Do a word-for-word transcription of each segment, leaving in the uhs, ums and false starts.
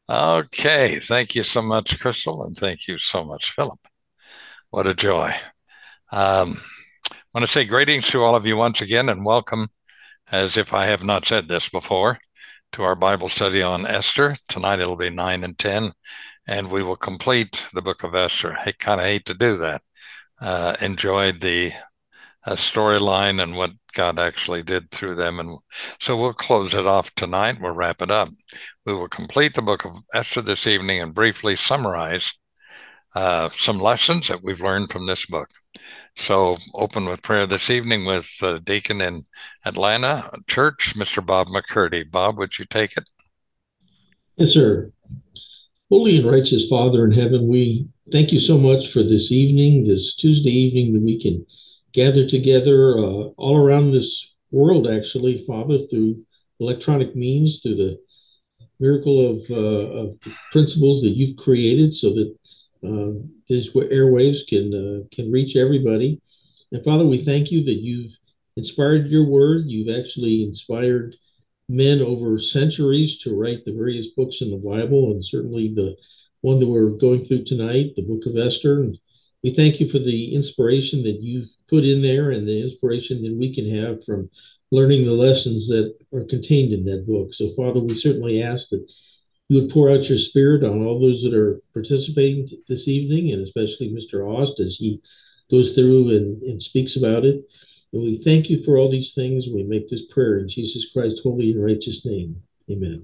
Okay, thank you so much, Crystal, and thank you so much, Philip. What a joy. Um, I want to say greetings to all of you once again and welcome, as if I have not said this before, to our Bible study on Esther. Tonight it'll be nine and ten, and we will complete the book of Esther. I kind of hate to do that. Uh, enjoyed the uh, storyline and what God actually did through them. And so we'll close it off tonight. We'll wrap it up. We will complete the book of Esther this evening and briefly summarize uh, some lessons that we've learned from this book. So, open with prayer this evening with uh, Deacon in Atlanta Church, Mister Bob McCurdy. Bob, would you take it? Yes, sir. Holy and righteous Father in heaven, we thank you so much for this evening, this Tuesday evening that we can gather together uh, all around this world, actually, Father, through electronic means, through the miracle of, uh, of the principles that you've created so that uh, these airwaves can, uh, can reach everybody. And Father, we thank you that you've inspired your word. You've actually inspired men over centuries to write the various books in the Bible, and certainly the one that we're going through tonight, the book of Esther. And we thank you for the inspiration that you've put in there and the inspiration that we can have from learning the lessons that are contained in that book. So, Father, we certainly ask that you would pour out your spirit on all those that are participating t- this evening, and especially Mister Ost as he goes through and, and speaks about it. And we thank you for all these things. We make this prayer in Jesus Christ's holy and righteous name. Amen.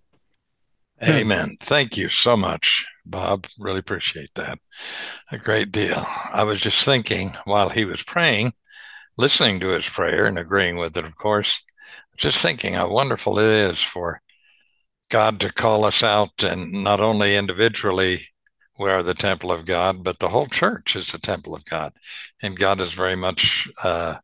Amen. Thank you so much, Bob. Really appreciate that a great deal. I was just thinking while he was praying, listening to his prayer and agreeing with it, of course, just thinking how wonderful it is for God to call us out, and not only individually we are the temple of God, but the whole church is the temple of God. And God is very much uh,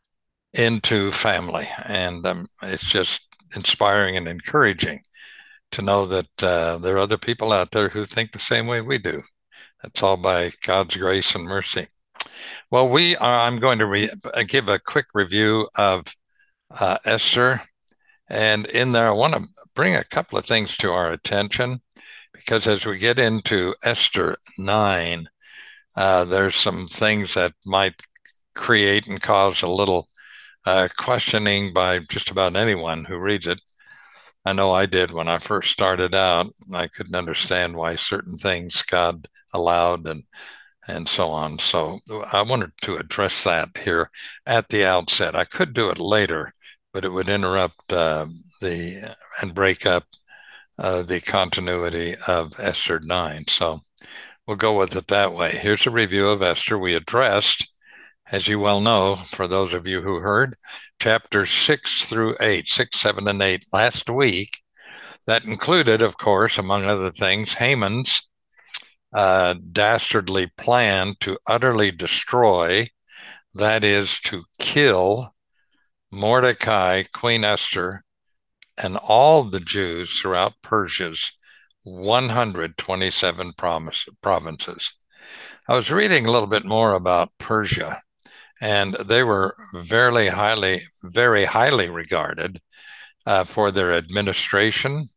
into family. And um, it's just inspiring and encouraging to know that uh, there are other people out there who think the same way we do. That's all by God's grace and mercy. Well, we are, I'm going to re- give a quick review of uh, Esther. And in there, I want to bring a couple of things to our attention because as we get into Esther nine, uh, there's some things that might create and cause a little uh, questioning by just about anyone who reads it. I know I did when I first started out. I couldn't understand why certain things God allowed and and so on. So I wanted to address that here at the outset. I could do it later, but it would interrupt uh, the and break up uh, the continuity of Esther nine. So we'll go with it that way. Here's a review of Esther. We addressed, as you well know, for those of you who heard, chapters six through eight, six, seven, and eight last week. That included, of course, among other things, Haman's uh, dastardly plan to utterly destroy, that is, to kill Mordecai, Queen Esther, and all the Jews throughout Persia's one hundred twenty-seven promise, provinces. I was reading a little bit more about Persia, and they were very highly, very highly regarded uh, for their administration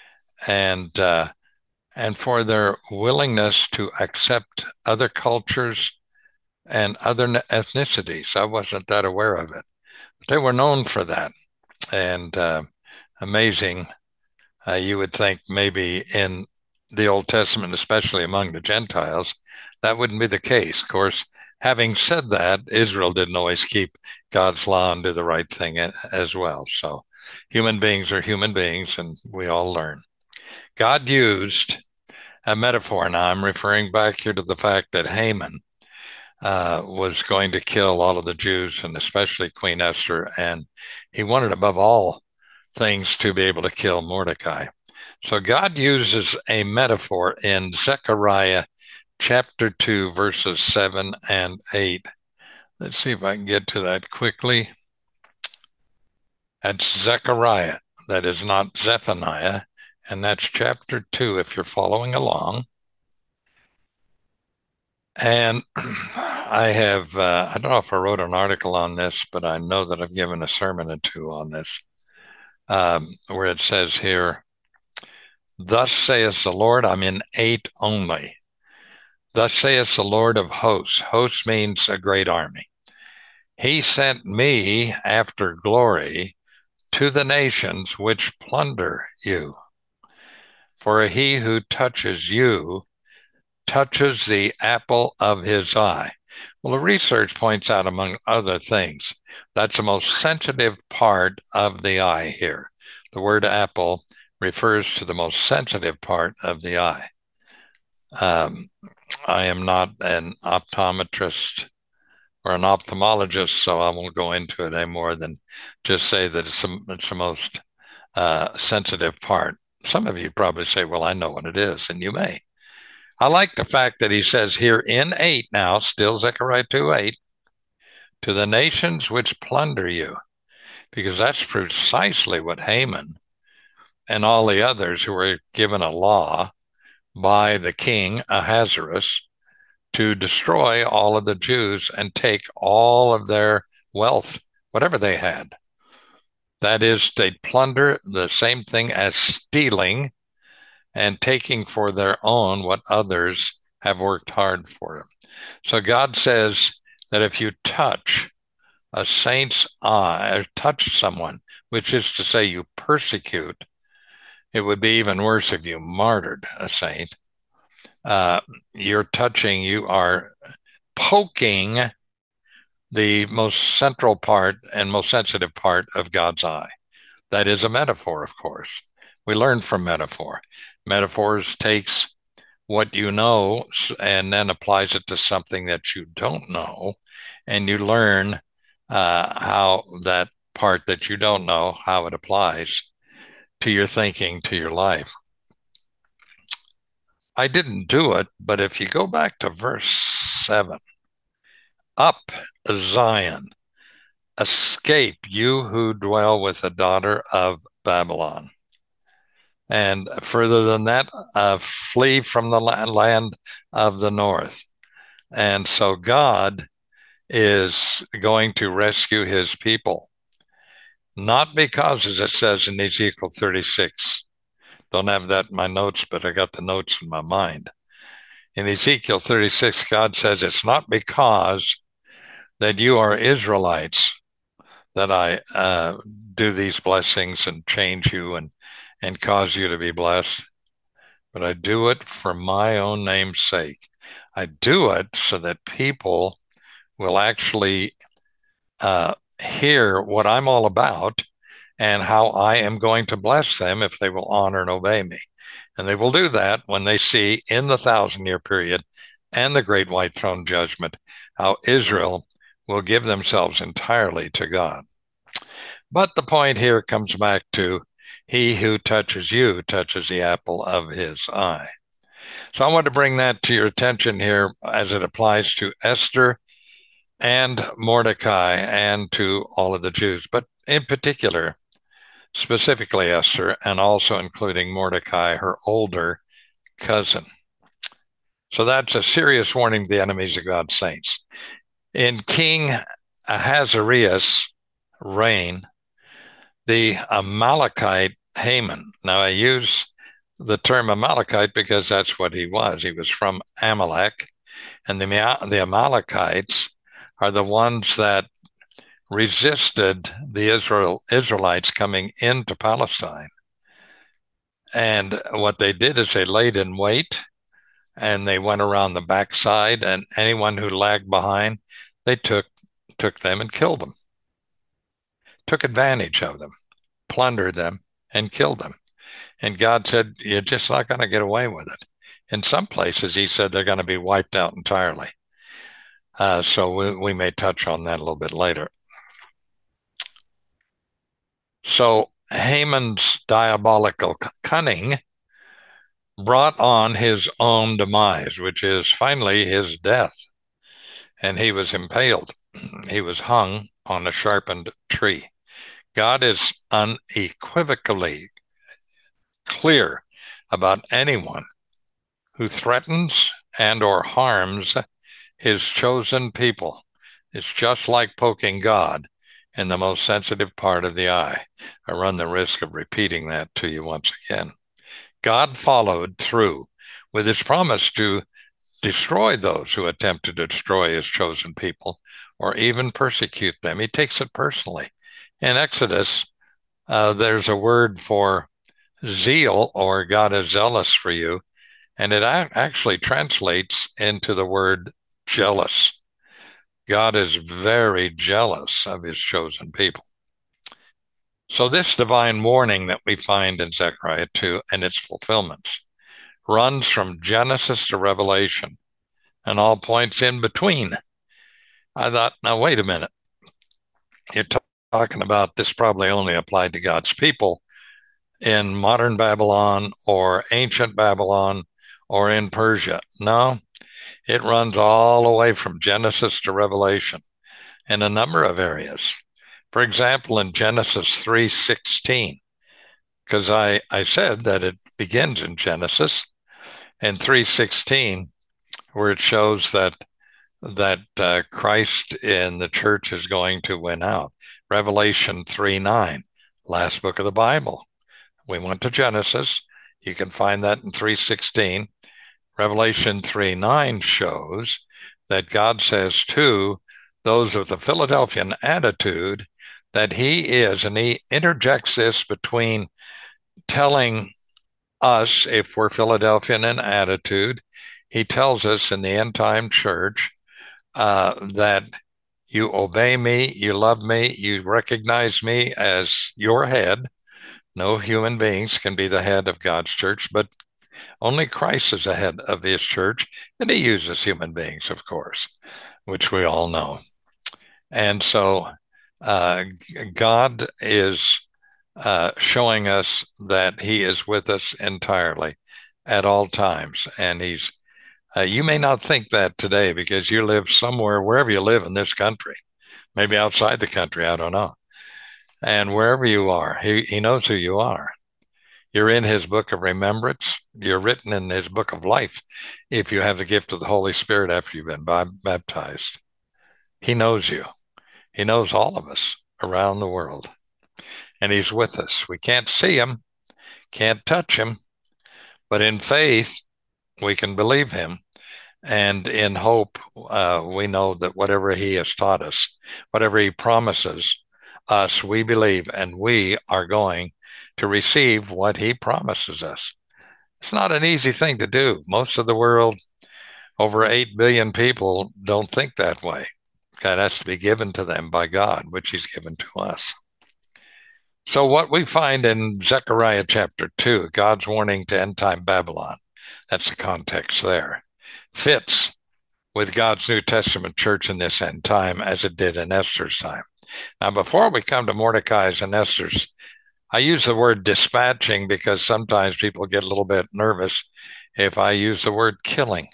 and uh, and for their willingness to accept other cultures and other ethnicities. I wasn't that aware of it, but they were known for that. And uh, amazing, uh, you would think maybe in the Old Testament, especially among the Gentiles, that wouldn't be the case. Of course, having said that, Israel didn't always keep God's law and do the right thing as well. So human beings are human beings, and we all learn. God used a metaphor. Now, I'm referring back here to the fact that Haman uh, was going to kill all of the Jews and especially Queen Esther. And he wanted, above all things, to be able to kill Mordecai. So God uses a metaphor in Zechariah chapter two, verses seven and eight. Let's see if I can get to that quickly. That's Zechariah. That is not Zephaniah. And that's chapter two, if you're following along. And I have, uh, I don't know if I wrote an article on this, but I know that I've given a sermon or two on this, um, where it says here, Thus saith the Lord, I'm in eight only. Thus saith the Lord of hosts. Hosts means a great army. He sent me after glory to the nations which plunder you. For he who touches you touches the apple of his eye. Well, the research points out, among other things, that's the most sensitive part of the eye here. The word apple refers to the most sensitive part of the eye. Um, I am not an optometrist or an ophthalmologist, so I won't go into it any more than just say that it's, the, it's the most uh, sensitive part. Some of you probably say, well, I know what it is, and you may. I like the fact that he says here in eight now, still Zechariah two eight, to the nations which plunder you, because that's precisely what Haman and all the others who were given a law by the king Ahasuerus to destroy all of the Jews and take all of their wealth, whatever they had. That is, they plunder, the same thing as stealing and taking for their own what others have worked hard for them. So God says that if you touch a saint's eye, or touch someone, which is to say you persecute, it would be even worse if you martyred a saint. Uh, you're touching, you are poking the most central part and most sensitive part of God's eye. That is a metaphor, of course. We learn from metaphor. Metaphors takes what you know and then applies it to something that you don't know, and you learn uh, how that part that you don't know, how it applies to your thinking, to your life. I didn't do it, but if you go back to verse seven, up, Zion, escape, you who dwell with the daughter of Babylon. And further than that, uh, flee from the land of the north. And so God is going to rescue his people, not because, as it says in Ezekiel thirty-six, don't have that in my notes, but I got the notes in my mind. In Ezekiel thirty-six, God says, it's not because that you are Israelites that I uh, do these blessings and change you and and cause you to be blessed, but I do it for my own name's sake. I do it so that people will actually uh, hear what I'm all about and how I am going to bless them if they will honor and obey me. And they will do that when they see in the thousand year period and the great white throne judgment how Israel will give themselves entirely to God. But the point here comes back to he who touches you touches the apple of his eye. So I want to bring that to your attention here as it applies to Esther and Mordecai and to all of the Jews, but in particular, specifically Esther, and also including Mordecai, her older cousin. So that's a serious warning to the enemies of God's saints. In King Ahasuerus' reign, the Amalekite Haman. Now, I use the term Amalekite because that's what he was. He was from Amalek, and the, the Amalekites are the ones that resisted the Israel, Israelites coming into Palestine. And what they did is they laid in wait, and they went around the backside, and anyone who lagged behind, they took took them and killed them. Took advantage of them, plundered them, and killed them. And God said, you're just not going to get away with it. In some places, he said they're going to be wiped out entirely. Uh, so we, we may touch on that a little bit later. So Haman's diabolical cunning brought on his own demise, which is finally his death. And he was impaled. He was hung on a sharpened tree. God is unequivocally clear about anyone who threatens and or harms his chosen people. It's just like poking God in the most sensitive part of the eye. I run the risk of repeating that to you once again. God followed through with his promise to destroy those who attempt to destroy his chosen people or even persecute them. He takes it personally. In Exodus, uh, there's a word for zeal, or God is zealous for you, and it actually translates into the word jealous. God is very jealous of his chosen people. So this divine warning that we find in Zechariah two and its fulfillments runs from Genesis to Revelation and all points in between. I thought, now wait a minute. You're t- talking about this probably only applied to God's people in modern Babylon or ancient Babylon or in Persia. No, it runs all the way from Genesis to Revelation in a number of areas. For example, in Genesis three sixteen, because I, I said that it begins in Genesis, in three sixteen, where it shows that that uh, Christ in the church is going to win out. Revelation three nine, last book of the Bible. We went to Genesis. You can find that in three sixteen. Revelation three nine shows that God says to those of the Philadelphian attitude that he is, and he interjects this between telling us, if we're Philadelphian in attitude, he tells us in the end time church uh, that you obey me, you love me, you recognize me as your head. No human beings can be the head of God's church, but only Christ is the head of his church, and he uses human beings, of course, which we all know. And so uh, God is uh, showing us that he is with us entirely at all times. And he's, uh, you may not think that today because you live somewhere, wherever you live in this country, maybe outside the country, I don't know. And wherever you are, he, he knows who you are. You're in his book of remembrance. You're written in his book of life if you have the gift of the Holy Spirit after you've been baptized. He knows you. He knows all of us around the world. And he's with us. We can't see him, can't touch him, but in faith, we can believe him. And in hope, uh, we know that whatever he has taught us, whatever he promises us, we believe, and we are going to receive what he promises us. It's not an easy thing to do. Most of the world, over eight billion people, don't think that way. That has to be given to them by God, which he's given to us. So what we find in Zechariah chapter two, God's warning to end-time Babylon, that's the context there, fits with God's New Testament church in this end time as it did in Esther's time. Now, before we come to Mordecai's and Esther's, I use the word dispatching because sometimes people get a little bit nervous if I use the word killing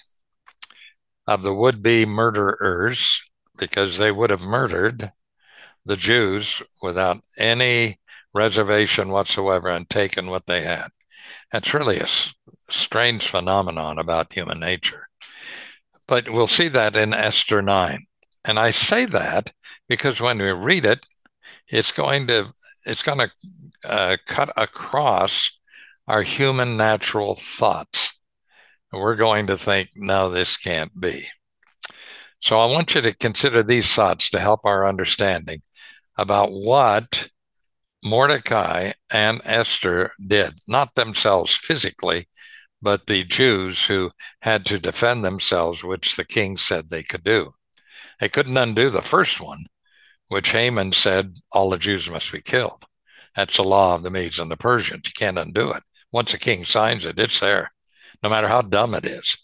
of the would-be murderers, because they would have murdered the Jews without any reservation whatsoever and taken what they had. That's really a strange phenomenon about human nature. But we'll see that in Esther nine. And I say that because when we read it, it's going to it's going to uh, cut across our human natural thoughts. And we're going to think, no, this can't be. So I want you to consider these thoughts to help our understanding about what Mordecai and Esther did, not themselves physically, but the Jews who had to defend themselves, which the king said they could do. They couldn't undo the first one, which Haman said all the Jews must be killed. That's the law of the Medes and the Persians. You can't undo it. Once the king signs it, it's there, no matter how dumb it is.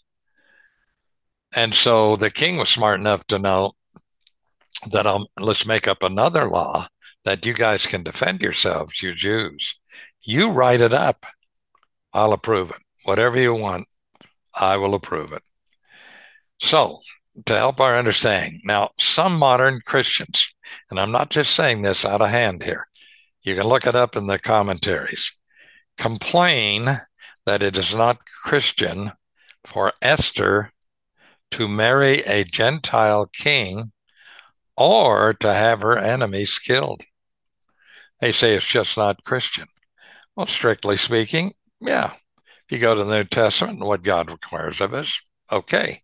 And so the king was smart enough to know that um, let's make up another law that you guys can defend yourselves, you Jews. You write it up. I'll approve it. Whatever you want, I will approve it. So, to help our understanding, now, some modern Christians, and I'm not just saying this out of hand here, you can look it up in the commentaries, complain that it is not Christian for Esther to marry a Gentile king or to have her enemies killed. They say it's just not Christian. Well, strictly speaking, yeah, If you go to the New Testament and what God requires of us, okay.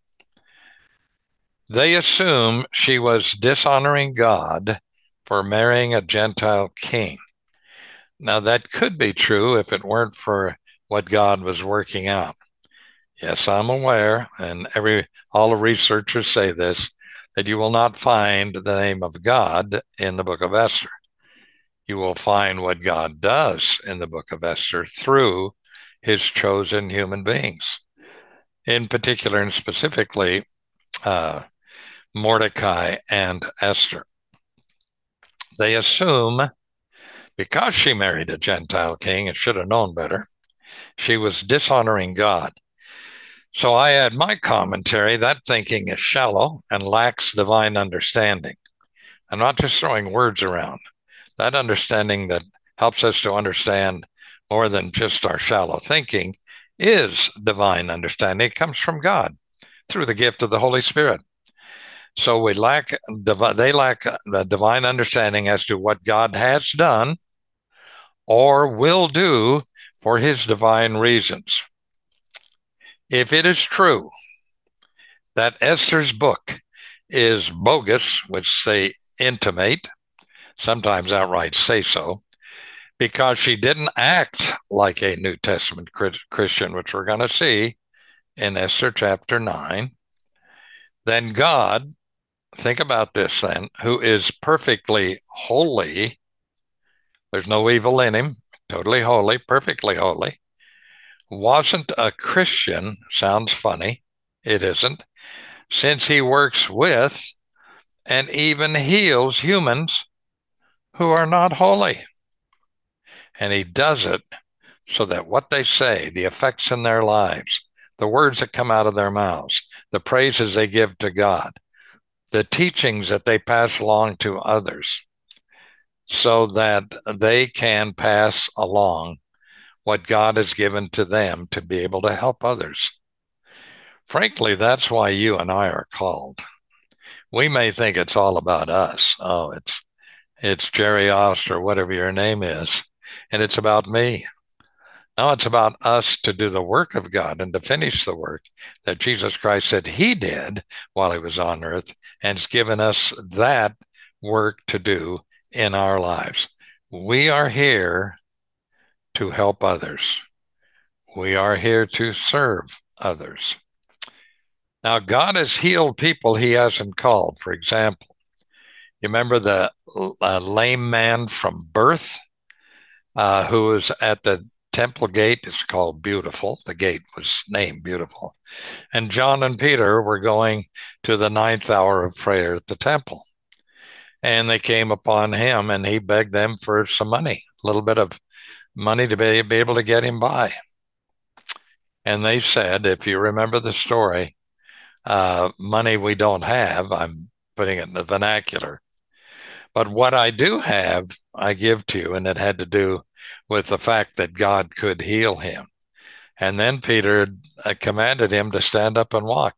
They assume she was dishonoring God for marrying a Gentile king. Now, that could be true if it weren't for what God was working out. Yes, I'm aware, and every all the researchers say this, that you will not find the name of God in the book of Esther. You will find what God does in the book of Esther through his chosen human beings, in particular and specifically uh, Mordecai and Esther. They assume because she married a Gentile king and should have known better, she was dishonoring God. So I add my commentary, that thinking is shallow and lacks divine understanding. I'm not just throwing words around. That understanding that helps us to understand more than just our shallow thinking is divine understanding. It comes from God through the gift of the Holy Spirit. So we lack, they lack the divine understanding as to what God has done or will do for his divine reasons. If it is true that Esther's book is bogus, which they intimate, sometimes outright say so, because she didn't act like a New Testament Christian, which we're going to see in Esther chapter nine, then God, think about this then, who is perfectly holy, there's no evil in him, totally holy, perfectly holy, wasn't a Christian, sounds funny, it isn't, since he works with and even heals humans who are not holy. And he does it so that what they say, the effects in their lives, the words that come out of their mouths, the praises they give to God, the teachings that they pass along to others, so that they can pass along what God has given to them to be able to help others. Frankly, that's why you and I are called. We may think it's all about us. Oh, it's it's Jerry Ost or whatever your name is, and it's about me. No, it's about us to do the work of God and to finish the work that Jesus Christ said he did while he was on earth, and has given us that work to do in our lives. We are here to help others. We are here to serve others. Now, God has healed people he hasn't called. For example, you remember the uh, lame man from birth uh, who was at the temple gate? It's called Beautiful. The gate was named Beautiful. And John and Peter were going to the ninth hour of prayer at the temple. And they came upon him and he begged them for some money, a little bit of money to be, be able to get him by. And they said, if you remember the story, uh, money we don't have, I'm putting it in the vernacular, but what I do have, I give to you. And it had to do with the fact that God could heal him. And then Peter uh, commanded him to stand up and walk.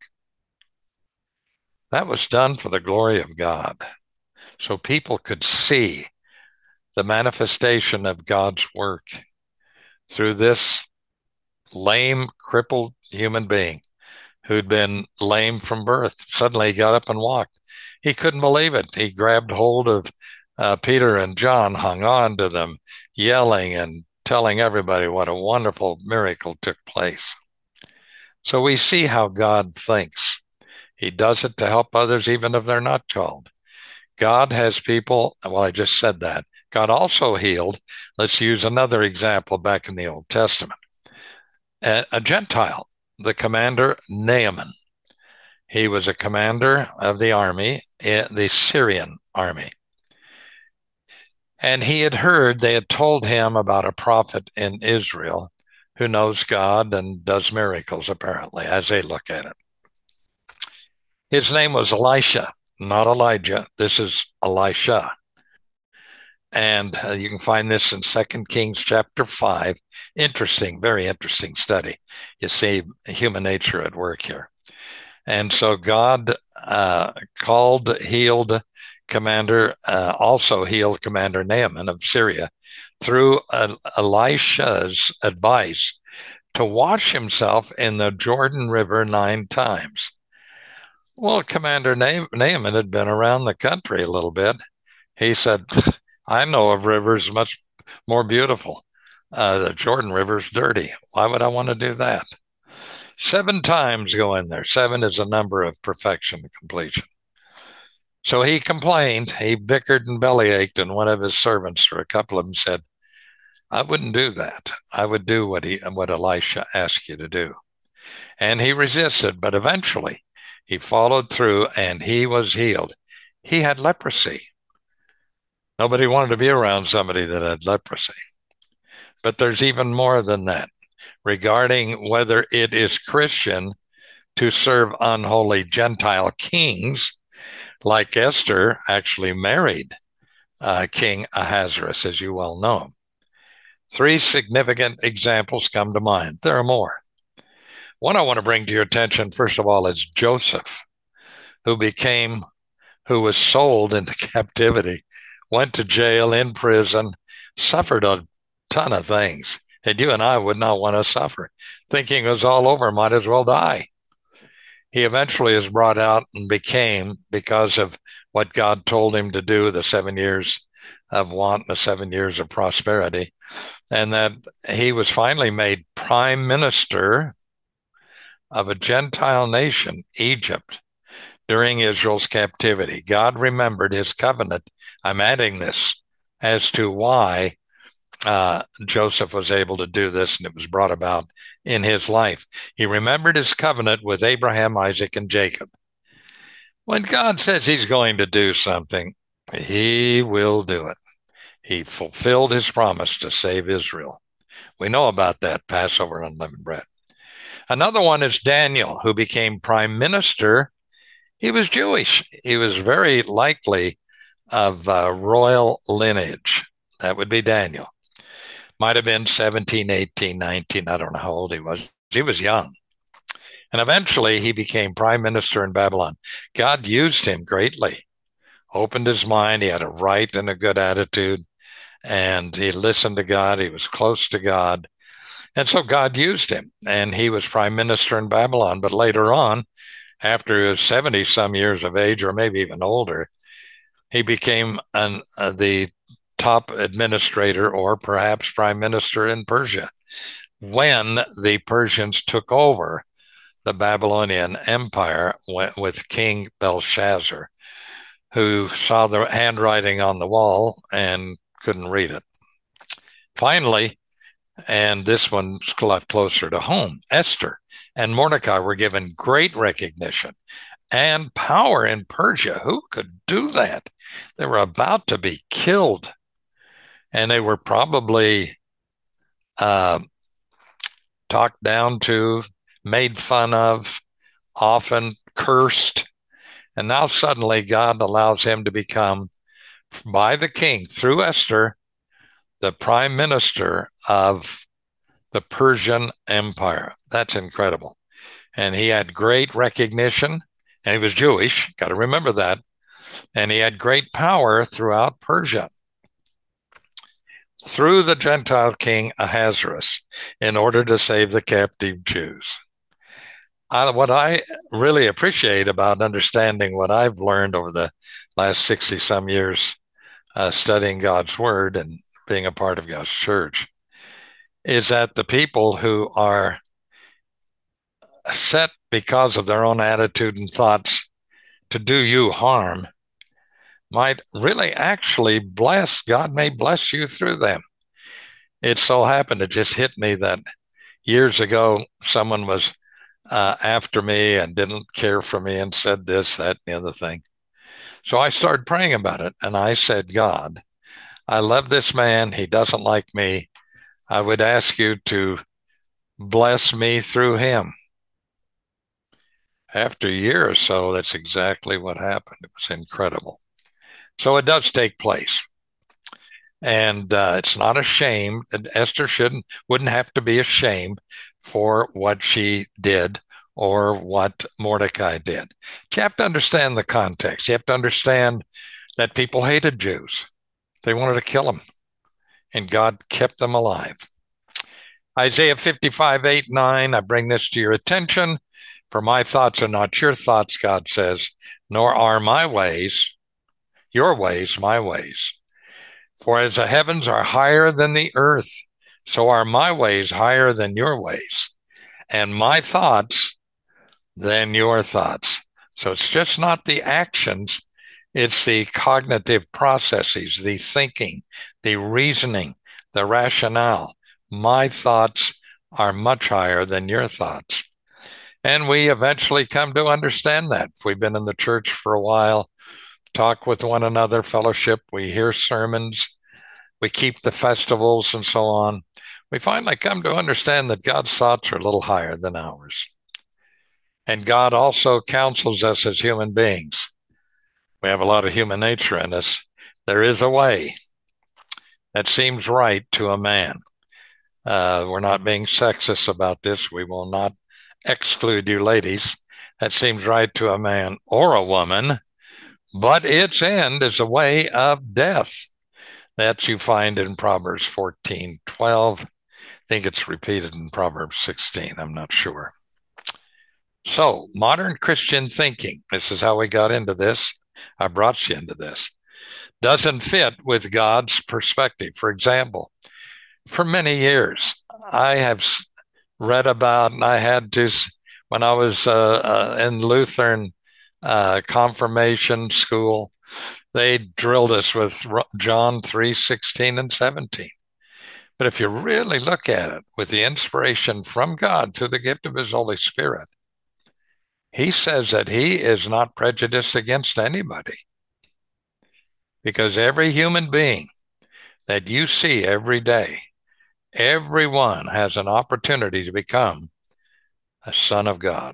That was done for the glory of God, so people could see the manifestation of God's work through this lame, crippled human being who'd been lame from birth. Suddenly he got up and walked. He couldn't believe it. He grabbed hold of uh, Peter and John, hung on to them, yelling and telling everybody what a wonderful miracle took place. So we see how God thinks. He does it to help others, even if they're not called. God has people, well, I just said that. God also healed. Let's use another example back in the Old Testament. A, a Gentile, the commander Naaman. He was a commander of the army, the Syrian army. And he had heard, they had told him about a prophet in Israel who knows God and does miracles, apparently, as they look at it. His name was Elisha, not Elijah. This is Elisha. And uh, you can find this in Second Kings chapter five. Interesting, very interesting study. You see human nature at work here. And so God uh, called, healed commander, uh, also healed Commander Naaman of Syria through uh, Elisha's advice to wash himself in the Jordan River nine times. Well, Commander Naaman had been around the country a little bit. He said, I know of rivers much more beautiful. Uh, the Jordan River's dirty. Why would I want to do that? Seven times go in there. Seven is a number of perfection and completion. So he complained. He bickered and bellyached, and one of his servants, or a couple of them, said, I wouldn't do that. I would do what he, what Elisha asked you to do. And he resisted, but eventually he followed through and he was healed. He had leprosy. Nobody wanted to be around somebody that had leprosy. But there's even more than that regarding whether it is Christian to serve unholy Gentile kings, like Esther actually married uh, King Ahasuerus, as you well know. Three significant examples come to mind. There are more. One I want to bring to your attention, first of all, is Joseph, who became, who was sold into captivity, went to jail, in prison, suffered a ton of things. And you and I would not want to suffer. Thinking it was all over, might as well die. He eventually is brought out and became, because of what God told him to do, the seven years of want, the seven years of prosperity, and that he was finally made prime minister of a Gentile nation, Egypt, during Israel's captivity. God remembered his covenant. I'm adding this as to why uh, Joseph was able to do this, and it was brought about in his life. He remembered his covenant with Abraham, Isaac, and Jacob. When God says he's going to do something, he will do it. He fulfilled his promise to save Israel. We know about that, Passover and unleavened bread. Another one is Daniel, who became prime minister. He was Jewish. He was very likely of uh, royal lineage. That would be Daniel. Might have been seventeen, eighteen, nineteen. I don't know how old he was. He was young. And eventually he became prime minister in Babylon. God used him greatly, opened his mind. He had a right and a good attitude, and he listened to God. He was close to God. And so God used him, and he was prime minister in Babylon. But later on, after he was seventy some years of age, or maybe even older, he became an, uh, the top administrator, or perhaps prime minister, in Persia when the Persians took over the Babylonian Empire with King Belshazzar, who saw the handwriting on the wall and couldn't read it. Finally, and this one's a lot closer to home, Esther and Mordecai were given great recognition and power in Persia. Who could do that? They were about to be killed, and they were probably uh, talked down to, made fun of, often cursed. And now suddenly God allows him to become, by the king, through Esther, the prime minister of the Persian Empire. That's incredible. And he had great recognition, and he was Jewish, got to remember that. And he had great power throughout Persia, through the Gentile king Ahasuerus, in order to save the captive Jews. I, what I really appreciate about understanding what I've learned over the last sixty some years uh, studying God's word and being a part of God's church is that the people who are set because of their own attitude and thoughts to do you harm might really actually bless, God may bless you through them. It so happened, it just hit me that years ago, someone was uh, after me and didn't care for me and said this, that, and the other thing. So I started praying about it, and I said, God, I love this man. He doesn't like me. I would ask you to bless me through him. After a year or so, that's exactly what happened. It was incredible. So it does take place. And uh, it's not a shame. Esther shouldn't, wouldn't have to be ashamed for what she did or what Mordecai did. But you have to understand the context. You have to understand that people hated Jews. They wanted to kill them, and God kept them alive. Isaiah fifty-five, eight, nine, I bring this to your attention. For my thoughts are not your thoughts, God says, nor are my ways, your ways, my ways. For as the heavens are higher than the earth, so are my ways higher than your ways, and my thoughts than your thoughts. So it's just not the actions, it's the cognitive processes, the thinking, the reasoning, the rationale. My thoughts are much higher than your thoughts. And we eventually come to understand that. If we've been in the church for a while, talk with one another, fellowship, we hear sermons, we keep the festivals and so on, we finally come to understand that God's thoughts are a little higher than ours. And God also counsels us as human beings. We have a lot of human nature in us. There is a way that seems right to a man. Uh, we're not being sexist about this. We will not exclude you ladies. That seems right to a man or a woman, but its end is a way of death. That you find in Proverbs fourteen twelve. I think it's repeated in Proverbs sixteen. I'm not sure. So, modern Christian thinking, this is how we got into this. I brought you into this. Doesn't fit with God's perspective. For example, for many years, I have read about, and I had to, when I was uh, uh, in Lutheran uh, confirmation school, they drilled us with John three sixteen and seventeen. But if you really look at it with the inspiration from God through the gift of his Holy Spirit, he says that he is not prejudiced against anybody. Because every human being that you see every day, everyone has an opportunity to become a son of God.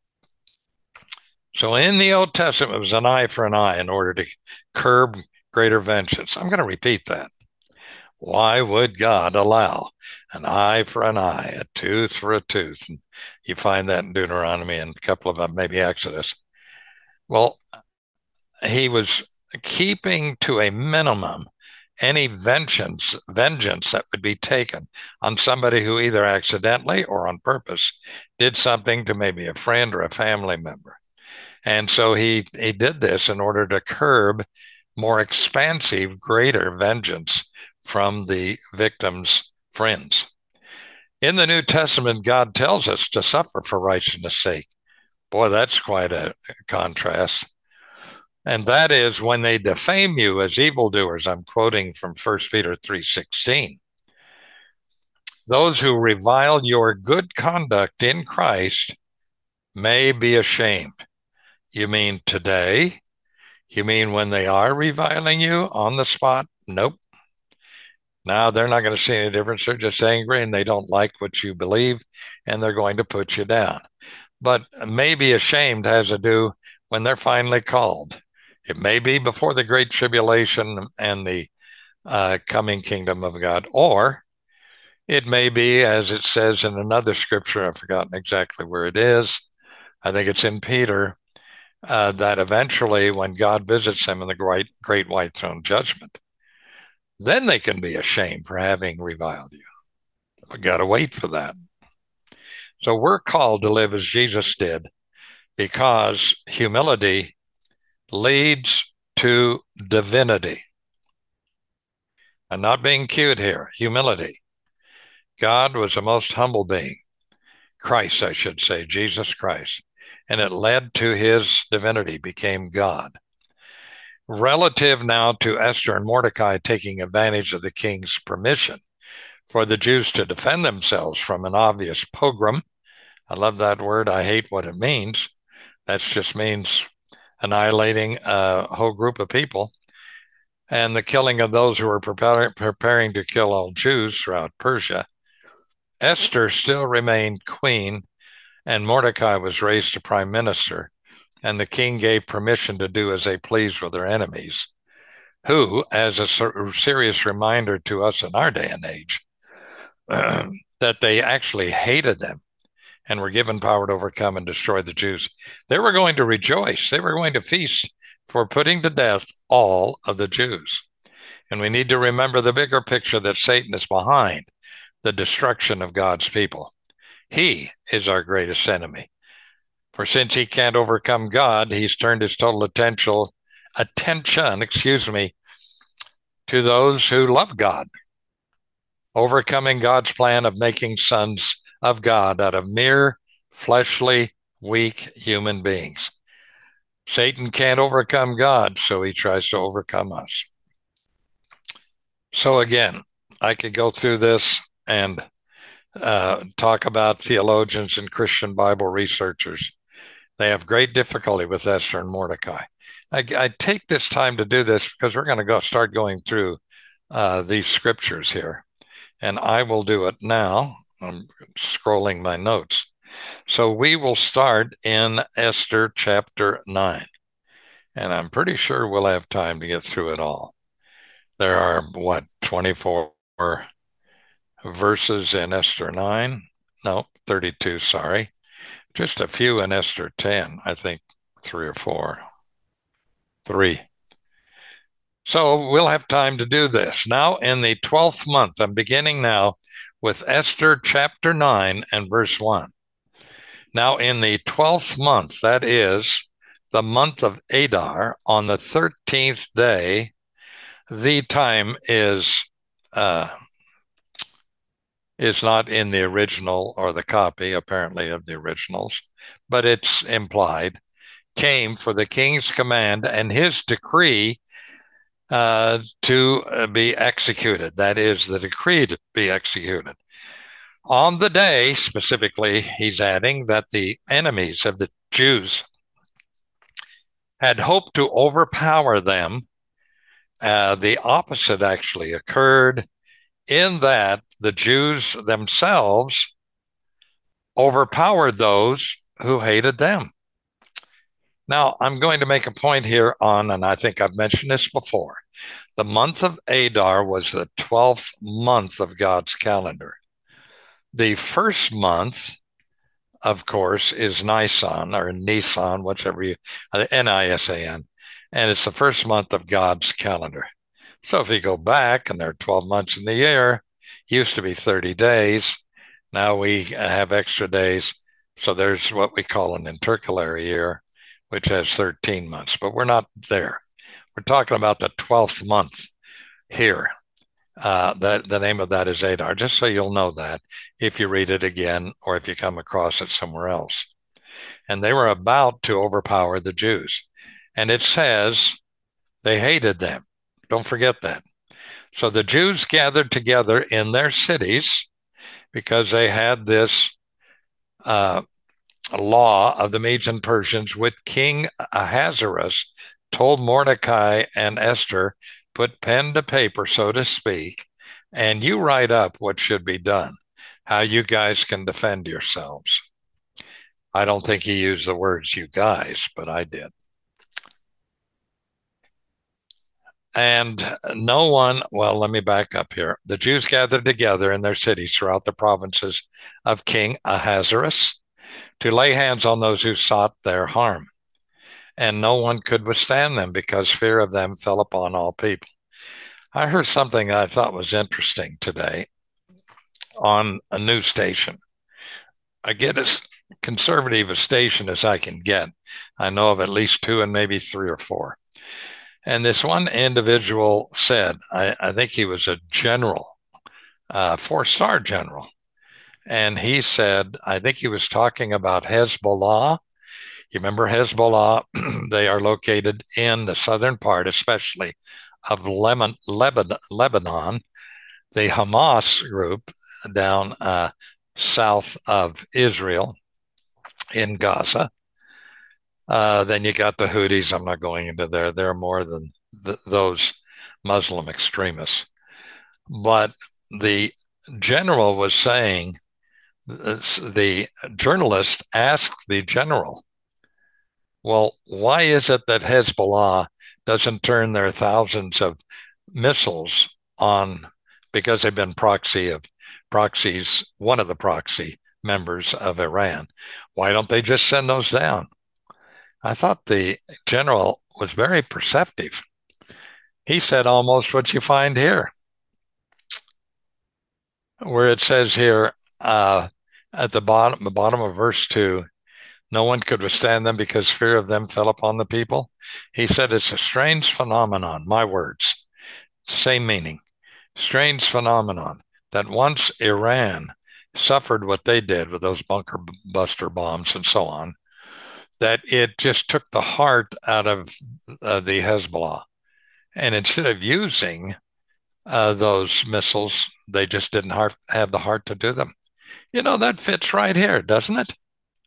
So in the Old Testament, it was an eye for an eye in order to curb greater vengeance. I'm going to repeat that. Why would God allow an eye for an eye, a tooth for a tooth? And you find that in Deuteronomy and a couple of them, maybe Exodus. Well, he was keeping to a minimum any vengeance, vengeance that would be taken on somebody who either accidentally or on purpose did something to maybe a friend or a family member. And so he, he did this in order to curb more expansive, greater vengeance from the victim's friends. In the New Testament, God tells us to suffer for righteousness' sake. Boy, that's quite a contrast. And that is when they defame you as evildoers. I'm quoting from First Peter three sixteen. Those who revile your good conduct in Christ may be ashamed. You mean today? You mean when they are reviling you on the spot? Nope. Now they're not going to see any difference. They're just angry and they don't like what you believe and they're going to put you down. But maybe ashamed has to do when they're finally called. It may be before the great tribulation and the uh, coming kingdom of God, or it may be, as it says in another scripture, I've forgotten exactly where it is. I think it's in Peter, uh, that eventually when God visits them in the great, great white throne judgment, then they can be ashamed for having reviled you. We got to wait for that. So we're called to live as Jesus did because humility leads to divinity. I'm not being cute here. Humility. God was the most humble being. Christ, I should say, Jesus Christ. And it led to his divinity, became God. Relative now to Esther and Mordecai taking advantage of the king's permission for the Jews to defend themselves from an obvious pogrom. I love that word. I hate what it means. That just means annihilating a whole group of people. And the killing of those who were prepar- preparing to kill all Jews throughout Persia. Esther still remained queen, and Mordecai was raised to prime minister, and the king gave permission to do as they pleased with their enemies, who, as a ser- serious reminder to us in our day and age, uh, that they actually hated them and were given power to overcome and destroy the Jews. They were going to rejoice. They were going to feast for putting to death all of the Jews. And we need to remember the bigger picture that Satan is behind the destruction of God's people. He is our greatest enemy. For since he can't overcome God, he's turned his total attention, attention, excuse me, to those who love God, overcoming God's plan of making sons of God out of mere fleshly, weak human beings. Satan can't overcome God, so he tries to overcome us. So again, I could go through this and uh, talk about theologians and Christian Bible researchers. They have great difficulty with Esther and Mordecai. I, I take this time to do this because we're going to go start going through uh, these scriptures here, and I will do it now. I'm scrolling my notes. So we will start in Esther chapter nine, and I'm pretty sure we'll have time to get through it all. There are, what, twenty-four verses in Esther nine? No, thirty-two, sorry. Just a few in Esther ten, I think three or four. Three. So we'll have time to do this. Now in the twelfth month, I'm beginning now with Esther chapter nine and verse one. Now in the twelfth month, that is the month of Adar, on the thirteenth day, the time is uh, is not in the original or the copy, apparently, of the originals, but it's implied, came for the king's command and his decree uh, to be executed. That is, the decree to be executed. On the day, specifically, he's adding that the enemies of the Jews had hoped to overpower them. Uh, the opposite actually occurred, in that the Jews themselves overpowered those who hated them. Now, I'm going to make a point here on, and I think I've mentioned this before, the month of Adar was the twelfth month of God's calendar. The first month, of course, is Nisan, or Nisan, whichever you, N I S A N, and it's the first month of God's calendar. So if you go back, and there are twelve months in the year, used to be thirty days. Now we have extra days. So there's what we call an intercalary year, which has thirteen months, but we're not there. We're talking about the twelfth month here. Uh, that the name of that is Adar, just so you'll know that if you read it again or if you come across it somewhere else. And they were about to overpower the Jews. And it says they hated them. Don't forget that. So the Jews gathered together in their cities because they had this uh, law of the Medes and Persians, with King Ahasuerus told Mordecai and Esther, put pen to paper, so to speak, and you write up what should be done, how you guys can defend yourselves. I don't think he used the words you guys, but I did. And no one, well, let me back up here. The Jews gathered together in their cities throughout the provinces of King Ahasuerus to lay hands on those who sought their harm. And no one could withstand them because fear of them fell upon all people. I heard something I thought was interesting today on a news station. I get as conservative a station as I can get. I know of at least two and maybe three or four. And this one individual said, I, I think he was a general, uh, four-star general. And he said, I think he was talking about Hezbollah. You remember Hezbollah? They are located in the southern part, especially of Lebanon, Lebanon, the Hamas group down uh, south of Israel in Gaza. Uh, then you got the Houthis. I'm not going into there. They're more than th- those Muslim extremists. But the general was saying, the journalist asked the general, well, why is it that Hezbollah doesn't turn their thousands of missiles on, because they've been proxy of proxies, one of the proxy members of Iran? Why don't they just send those down? I thought the general was very perceptive. He said almost what you find here. where it says here uh, at the bottom, the bottom of verse two, no one could withstand them because fear of them fell upon the people. He said it's a strange phenomenon, my words, same meaning, strange phenomenon that once Iran suffered what they did with those bunker buster bombs and so on, that it just took the heart out of uh, the Hezbollah. And instead of using uh, those missiles, they just didn't heart, have the heart to do them. You know, that fits right here, doesn't it?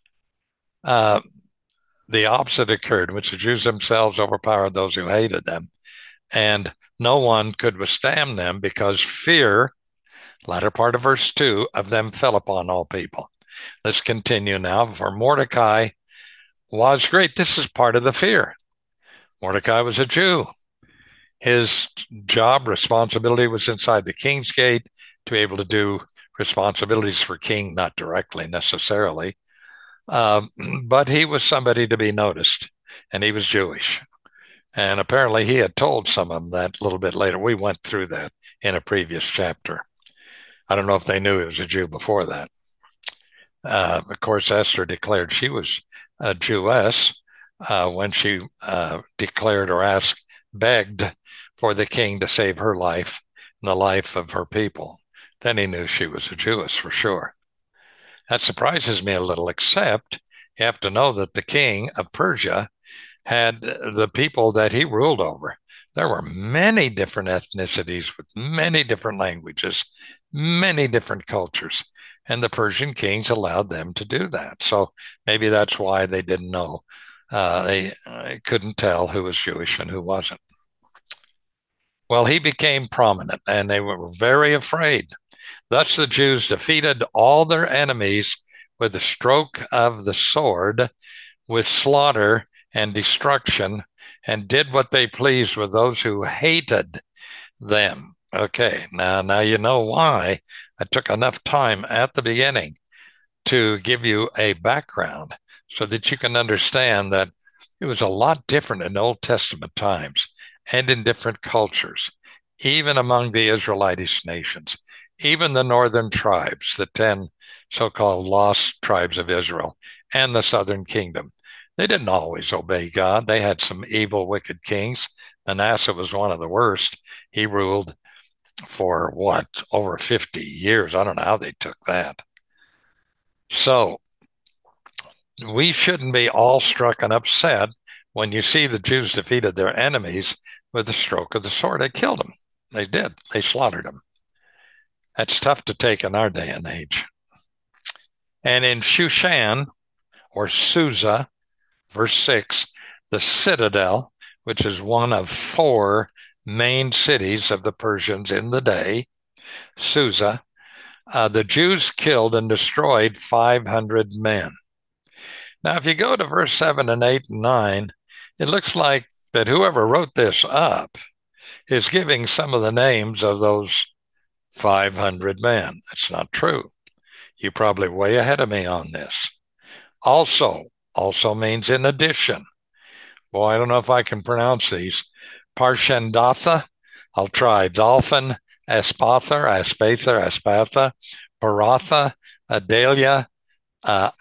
Uh, the opposite occurred, which the Jews themselves overpowered those who hated them. And no one could withstand them because fear, latter part of verse two, of them fell upon all people. Let's continue now. For Mordecai was great. This is part of the fear. Mordecai was a Jew. His job, responsibility was inside the king's gate to be able to do responsibilities for king, not directly necessarily. Um, but he was somebody to be noticed, and he was Jewish. And apparently he had told some of them that a little bit later. We went through that in a previous chapter. I don't know if they knew he was a Jew before that. Uh, of course, Esther declared she was a Jewess uh, when she uh, declared or asked, begged for the king to save her life and the life of her people. Then he knew she was a Jewess for sure. That surprises me a little, except you have to know that the king of Persia had the people that he ruled over. There were many different ethnicities with many different languages, many different cultures, and the Persian kings allowed them to do that. So maybe that's why they didn't know. Uh, they, they couldn't tell who was Jewish and who wasn't. Well, he became prominent, and they were very afraid. Thus the Jews defeated all their enemies with the stroke of the sword, with slaughter and destruction, and did what they pleased with those who hated them. Okay, now, now you know why I took enough time at the beginning to give you a background so that you can understand that it was a lot different in Old Testament times and in different cultures, even among the Israelitish nations, even the northern tribes, the ten so-called lost tribes of Israel, and the southern kingdom. They didn't always obey God. They had some evil, wicked kings. Manasseh was one of the worst. He ruled for what, over fifty years. I don't know how they took that. So we shouldn't be awestruck and upset when you see the Jews defeated their enemies with the stroke of the sword. They killed them. They did. They slaughtered them. That's tough to take in our day and age. And in Shushan, or Susa, verse six, the citadel, which is one of four main cities of the Persians in the day, Susa, uh, the Jews killed and destroyed five hundred men. Now, if you go to verse seven and eight and nine, it looks like that whoever wrote this up is giving some of the names of those five hundred men. That's not true. You're probably way ahead of me on this. Also, also means in addition. Boy, I don't know if I can pronounce these. Parshandatha, I'll try. Dolphin, Aspather, Aspather, Aspatha, Paratha, Adalia, uh,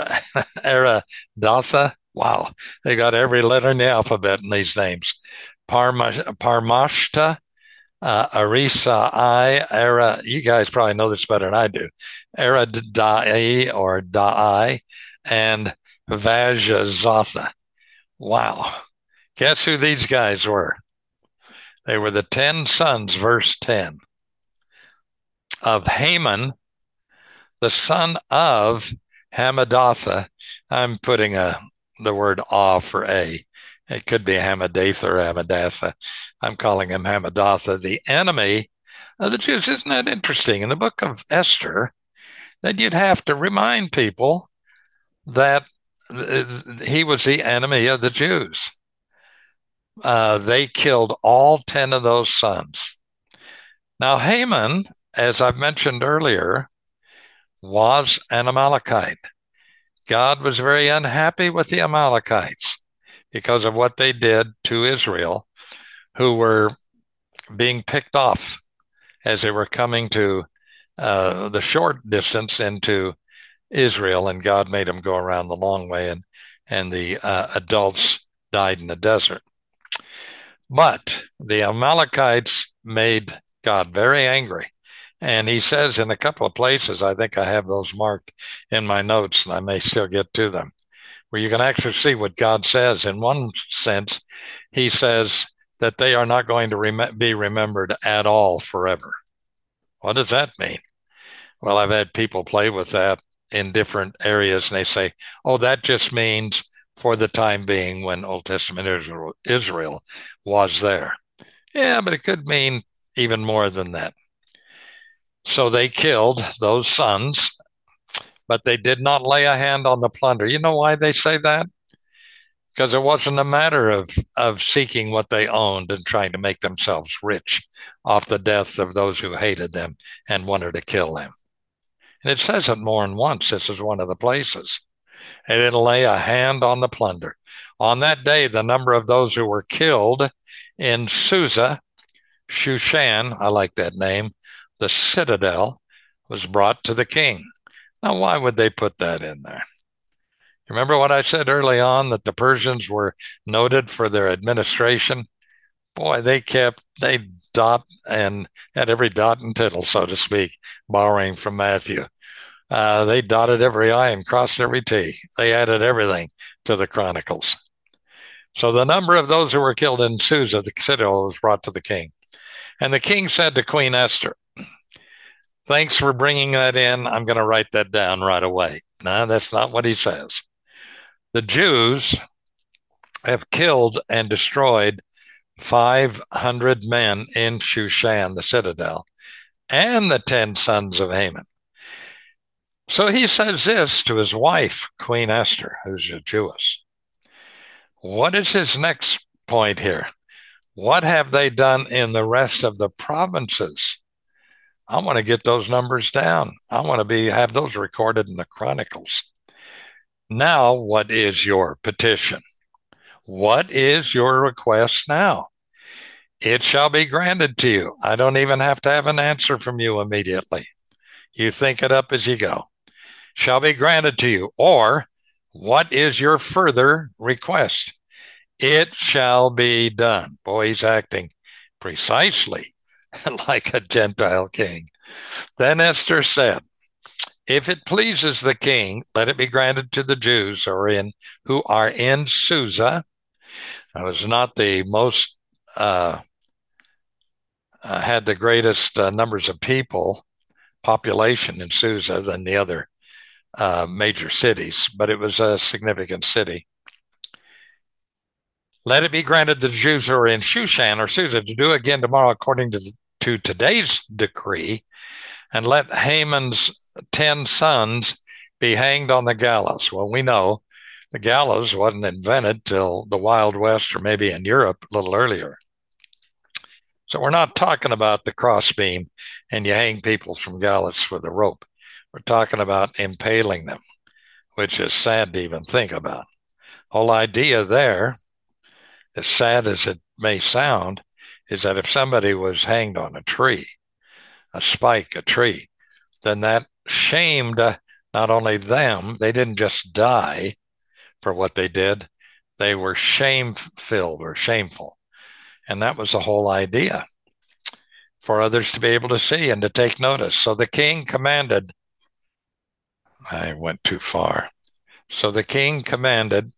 Aradatha. Wow, they got every letter in the alphabet in these names. Parma, Parmashta, uh, Arisa, I, Ara, you guys probably know this better than I do. Aradai or Dai, and Vajazatha. Wow. Guess who these guys were? They were the ten sons, verse ten, of Haman, the son of Hamadatha. I'm putting a the word ah for a. It could be Hamadatha or Hamadatha. I'm calling him Hamadatha, the enemy of the Jews. Isn't that interesting? In the book of Esther, that you'd have to remind people that he was the enemy of the Jews. Uh, they killed all ten of those sons. Now, Haman, as I've mentioned earlier, was an Amalekite. God was very unhappy with the Amalekites because of what they did to Israel, who were being picked off as they were coming to uh, the short distance into Israel, and God made them go around the long way, and and the uh, adults died in the desert. But the Amalekites made God very angry. And he says in a couple of places, I think I have those marked in my notes, and I may still get to them, where you can actually see what God says. In one sense, he says that they are not going to rem- be remembered at all forever. What does that mean? Well, I've had people play with that in different areas, and they say, oh, that just means for the time being when Old Testament Israel, Israel was there. Yeah, but it could mean even more than that. So they killed those sons, but they did not lay a hand on the plunder. You know why they say that? Because it wasn't a matter of, of seeking what they owned and trying to make themselves rich off the death of those who hated them and wanted to kill them. And it says it more than once. This is one of the places. They didn't lay a hand on the plunder. On that day, the number of those who were killed in Susa, Shushan, I like that name, the citadel, was brought to the king. Now, why would they put that in there? Remember what I said early on, that the Persians were noted for their administration? Boy, they kept, they dot and had every dot and tittle, so to speak, borrowing from Matthew. Uh, they dotted every I and crossed every T. They added everything to the Chronicles. So the number of those who were killed in Susa, the citadel, was brought to the king. And the king said to Queen Esther, thanks for bringing that in. I'm going to write that down right away. No, that's not what he says. The Jews have killed and destroyed five hundred men in Shushan, the citadel, and the ten sons of Haman. So he says this to his wife, Queen Esther, who's a Jewess. What is his next point here? What have they done in the rest of the provinces? I want to get those numbers down. I want to be have those recorded in the Chronicles. Now, what is your petition? What is your request now? It shall be granted to you. I don't even have to have an answer from you immediately. You think it up as you go. Shall be granted to you. Or, what is your further request? It shall be done. Boy, he's acting precisely like a Gentile king. Then Esther said, if it pleases the king, let it be granted to the Jews who are in, who are in Susa. I was not the most, uh, uh, had the greatest uh, numbers of people, population in Susa than the other uh, major cities, but it was a significant city. Let it be granted the Jews who are in Shushan or Susa to do again tomorrow according to, to today's decree, and let Haman's ten sons be hanged on the gallows. Well, we know the gallows wasn't invented till the Wild West or maybe in Europe a little earlier. So we're not talking about the crossbeam and you hang people from gallows with a rope. We're talking about impaling them, which is sad to even think about. Whole idea there, as sad as it may sound, is that if somebody was hanged on a tree, a spike, a tree, then that shamed uh, not only them, they didn't just die for what they did, they were shame-filled or shameful. And that was the whole idea, for others to be able to see and to take notice. So the king commanded, I went too far. So the king commanded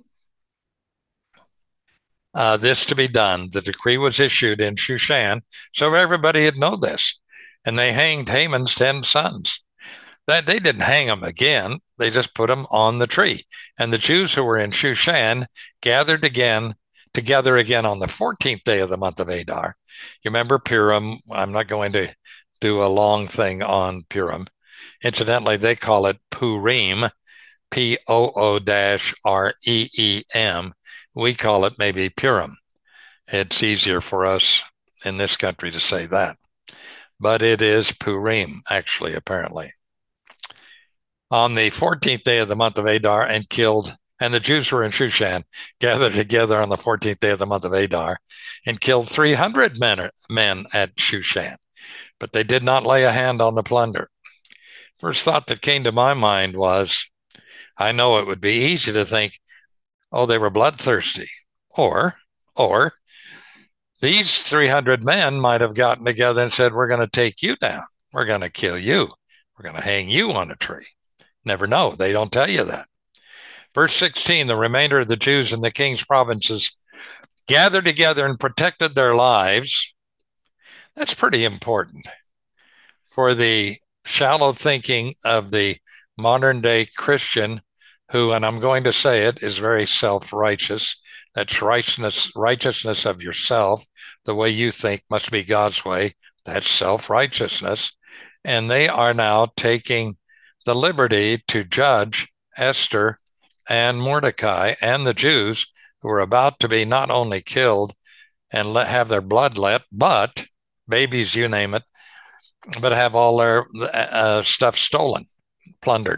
uh, this to be done. The decree was issued in Shushan, so everybody would know this. And they hanged Haman's ten sons. That they didn't hang them again. They just put them on the tree. And the Jews who were in Shushan gathered again, together again on the fourteenth day of the month of Adar. You remember Purim? I'm not going to do a long thing on Purim. Incidentally, they call it Purim, P O O R E E M. We call it maybe Purim. It's easier for us in this country to say that. But it is Purim, actually, apparently. On the fourteenth day of the month of Adar, and killed, and the Jews who were in Shushan gathered together on the fourteenth day of the month of Adar and killed three hundred men, men at Shushan, but they did not lay a hand on the plunder. First thought that came to my mind was, I know it would be easy to think, oh, they were bloodthirsty. Or, or these three hundred men might have gotten together and said, we're going to take you down. We're going to kill you. We're going to hang you on a tree. Never know. They don't tell you that. Verse sixteen, the remainder of the Jews in the king's provinces gathered together and protected their lives. That's pretty important for the shallow thinking of the modern day Christian who, and I'm going to say it, is very self-righteous. That's righteousness, righteousness of yourself. The way you think must be God's way. That's self-righteousness. And they are now taking the liberty to judge Esther and Mordecai and the Jews who are about to be not only killed and let, have their blood let, but babies, you name it, but have all their uh, stuff stolen, plundered.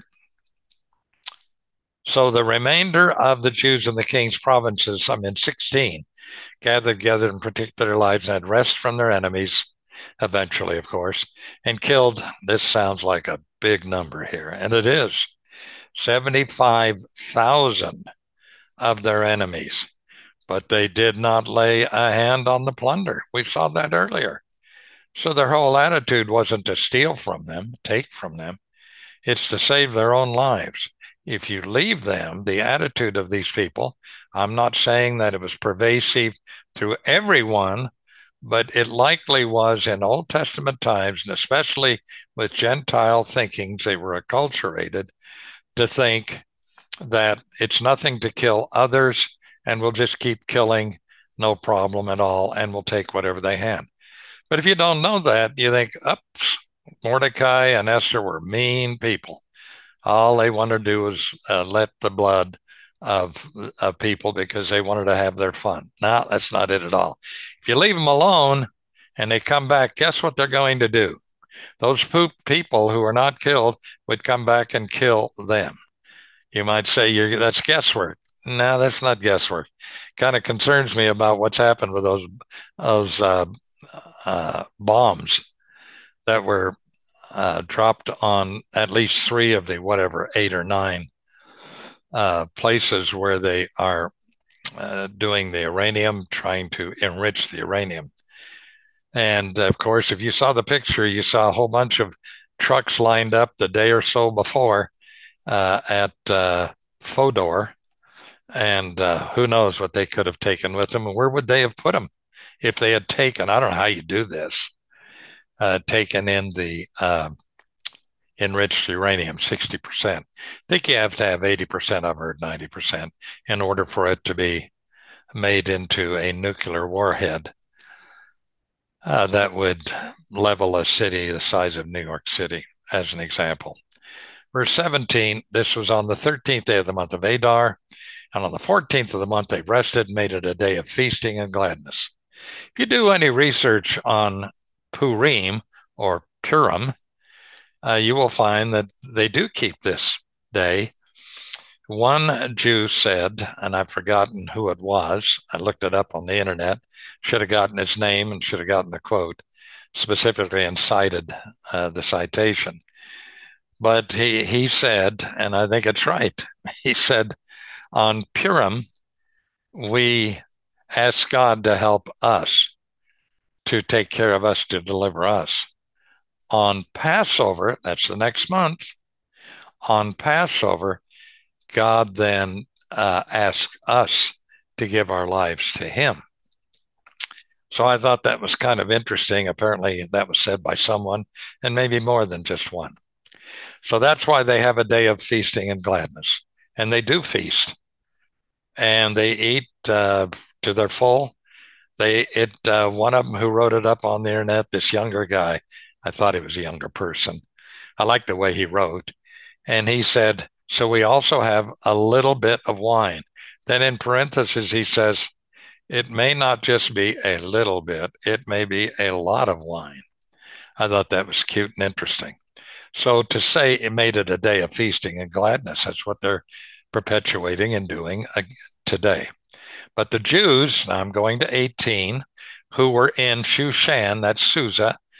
So the remainder of the Jews in the king's provinces, I mean sixteen, gathered together and protected their lives and had rest from their enemies, eventually, of course, and killed, this sounds like a big number here, and it is, seventy-five thousand of their enemies. But they did not lay a hand on the plunder. We saw that earlier. So their whole attitude wasn't to steal from them, take from them. It's to save their own lives. If you leave them, the attitude of these people, I'm not saying that it was pervasive through everyone, but it likely was in Old Testament times, and especially with Gentile thinkings, they were acculturated to think that it's nothing to kill others and we'll just keep killing, no problem at all, and we'll take whatever they hand. But if you don't know that, you think, oops, Mordecai and Esther were mean people. All they wanted to do was uh, let the blood of, of people because they wanted to have their fun. No, that's not it at all. If you leave them alone and they come back, guess what they're going to do? Those poop people who are not killed would come back and kill them. You might say you're, that's guesswork. No, that's not guesswork. Kind of concerns me about what's happened with those those uh, uh, bombs that were uh, dropped on at least three of the whatever eight or nine uh, places where they are uh, doing the uranium, trying to enrich the uranium. And of course, if you saw the picture, you saw a whole bunch of trucks lined up the day or so before uh, at uh, Fodor. And uh, who knows what they could have taken with them and where would they have put them if they had taken, I don't know how you do this, uh, taken in the uh, enriched uranium, sixty percent. I think you have to have eighty percent of it or ninety percent in order for it to be made into a nuclear warhead uh, that would level a city the size of New York City, as an example. Verse seventeen, this was on the thirteenth day of the month of Adar. And on the fourteenth of the month, they rested and made it a day of feasting and gladness. If you do any research on Purim or Purim, uh, you will find that they do keep this day. One Jew said, and I've forgotten who it was, I looked it up on the internet, should have gotten his name and should have gotten the quote, specifically and cited uh, the citation. But he, he said, and I think it's right, he said, on Purim, we ask God to help us, to take care of us, to deliver us. On Passover, that's the next month, on Passover, God then uh, asks us to give our lives to him. So I thought that was kind of interesting. Apparently that was said by someone, and maybe more than just one. So that's why they have a day of feasting and gladness. And they do feast. And they eat uh, to their full. They it uh, one of them who wrote it up on the internet, this younger guy, I thought he was a younger person. I like the way he wrote. And he said, so we also have a little bit of wine. Then in parentheses, he says, it may not just be a little bit, it may be a lot of wine. I thought that was cute and interesting. So to say it made it a day of feasting and gladness, that's what they're perpetuating and doing today. But the Jews, now I'm going to eighteen, who were in Shushan, that's Susa,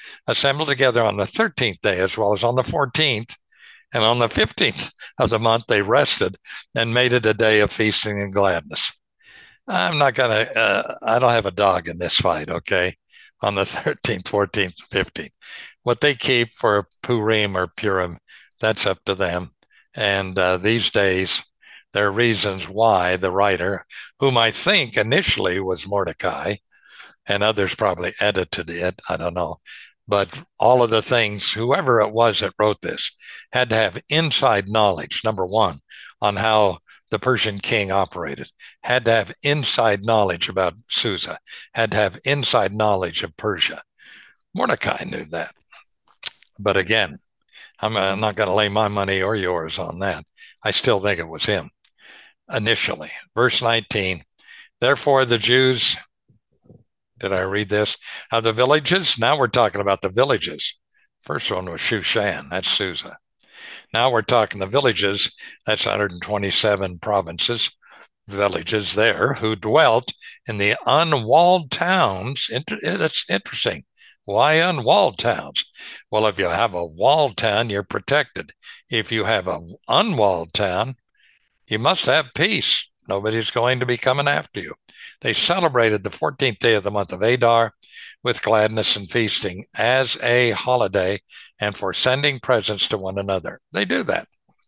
assembled together on the thirteenth day as well as on the fourteenth. And on the fifteenth of the month, they rested and made it a day of feasting and gladness. I'm not going to, uh, I don't have a dog in this fight, okay? On the thirteenth, fourteenth, fifteenth. What they keep for Purim or Purim, that's up to them. And uh, these days, there are reasons why the writer, whom I think initially was Mordecai, and others probably edited it, I don't know. But all of the things, whoever it was that wrote this, had to have inside knowledge, number one, on how the Persian king operated, had to have inside knowledge about Susa, had to have inside knowledge of Persia. Mordecai knew that. But again, I'm, I'm not going to lay my money or yours on that. I still think it was him initially. Verse nineteen, therefore the Jews, did I read this? Of the villages, now we're talking about the villages. First one was Shushan, that's Susa. Now we're talking the villages, that's one hundred twenty-seven provinces, villages there, who dwelt in the unwalled towns. That's interesting. Why unwalled towns? Well, if you have a walled town, you're protected. If you have an unwalled town, you must have peace. Nobody's going to be coming after you. They celebrated the fourteenth day of the month of Adar with gladness and feasting as a holiday and for sending presents to one another. They do that.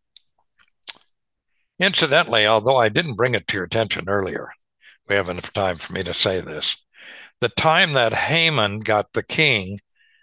Incidentally, although I didn't bring it to your attention earlier, we have enough time for me to say this. The time that Haman got the king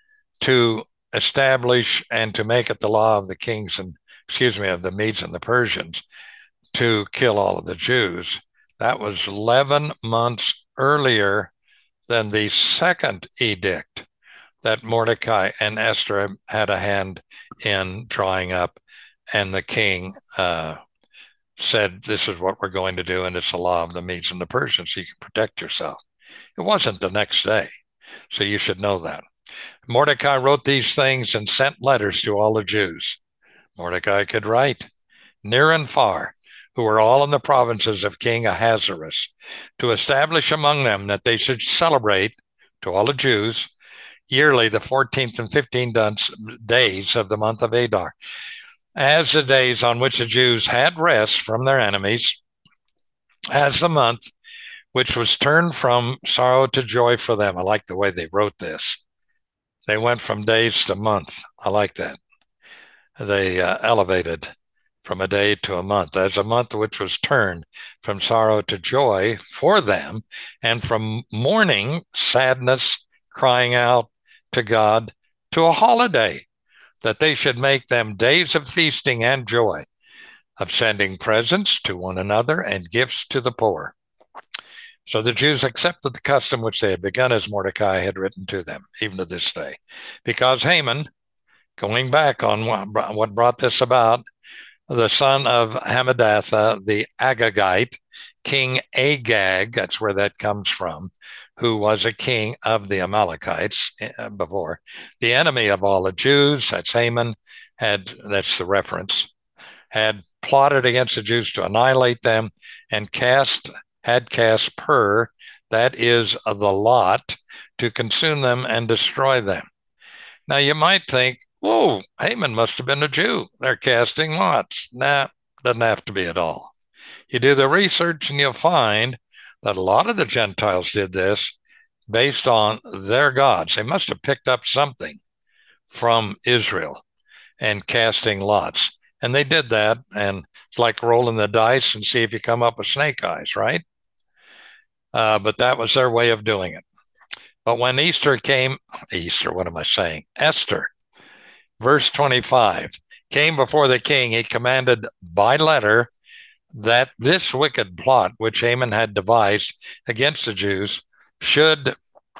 to establish and to make it the law of the kings and, excuse me, of the Medes and the Persians to kill all of the Jews, that was eleven months earlier than the second edict that Mordecai and Esther had a hand in drawing up, and the king uh, said, this is what we're going to do, and it's the law of the Medes and the Persians, so you can protect yourself. It wasn't the next day, so you should know that. Mordecai wrote these things and sent letters to all the Jews. Mordecai could write, near and far, who were all in the provinces of King Ahasuerus, to establish among them that they should celebrate, to all the Jews, yearly the fourteenth and fifteenth days of the month of Adar, as the days on which the Jews had rest from their enemies, as the month which was turned from sorrow to joy for them. I like the way they wrote this. They went from days to month. I like that. They uh, elevated from a day to a month, as a month which was turned from sorrow to joy for them, and from mourning, sadness, crying out to God, to a holiday, that they should make them days of feasting and joy, of sending presents to one another and gifts to the poor. So the Jews accepted the custom which they had begun as Mordecai had written to them, even to this day. Because Haman, going back on what brought this about, the son of Hammedatha, the Agagite, King Agag, that's where that comes from, who was a king of the Amalekites before, the enemy of all the Jews, that's Haman, had, that's the reference, had plotted against the Jews to annihilate them and cast, had cast Pur, that is the lot, to consume them and destroy them. Now you might think, whoa, Haman must have been a Jew. They're casting lots. Nah, doesn't have to be at all. You do the research and you'll find that a lot of the Gentiles did this based on their gods. They must have picked up something from Israel and casting lots. And they did that, and it's like rolling the dice and see if you come up with snake eyes, right? Uh, but that was their way of doing it. But when Easter came, Easter, what am I saying? Esther, verse twenty-five, came before the king, he commanded by letter that this wicked plot which Haman had devised against the Jews should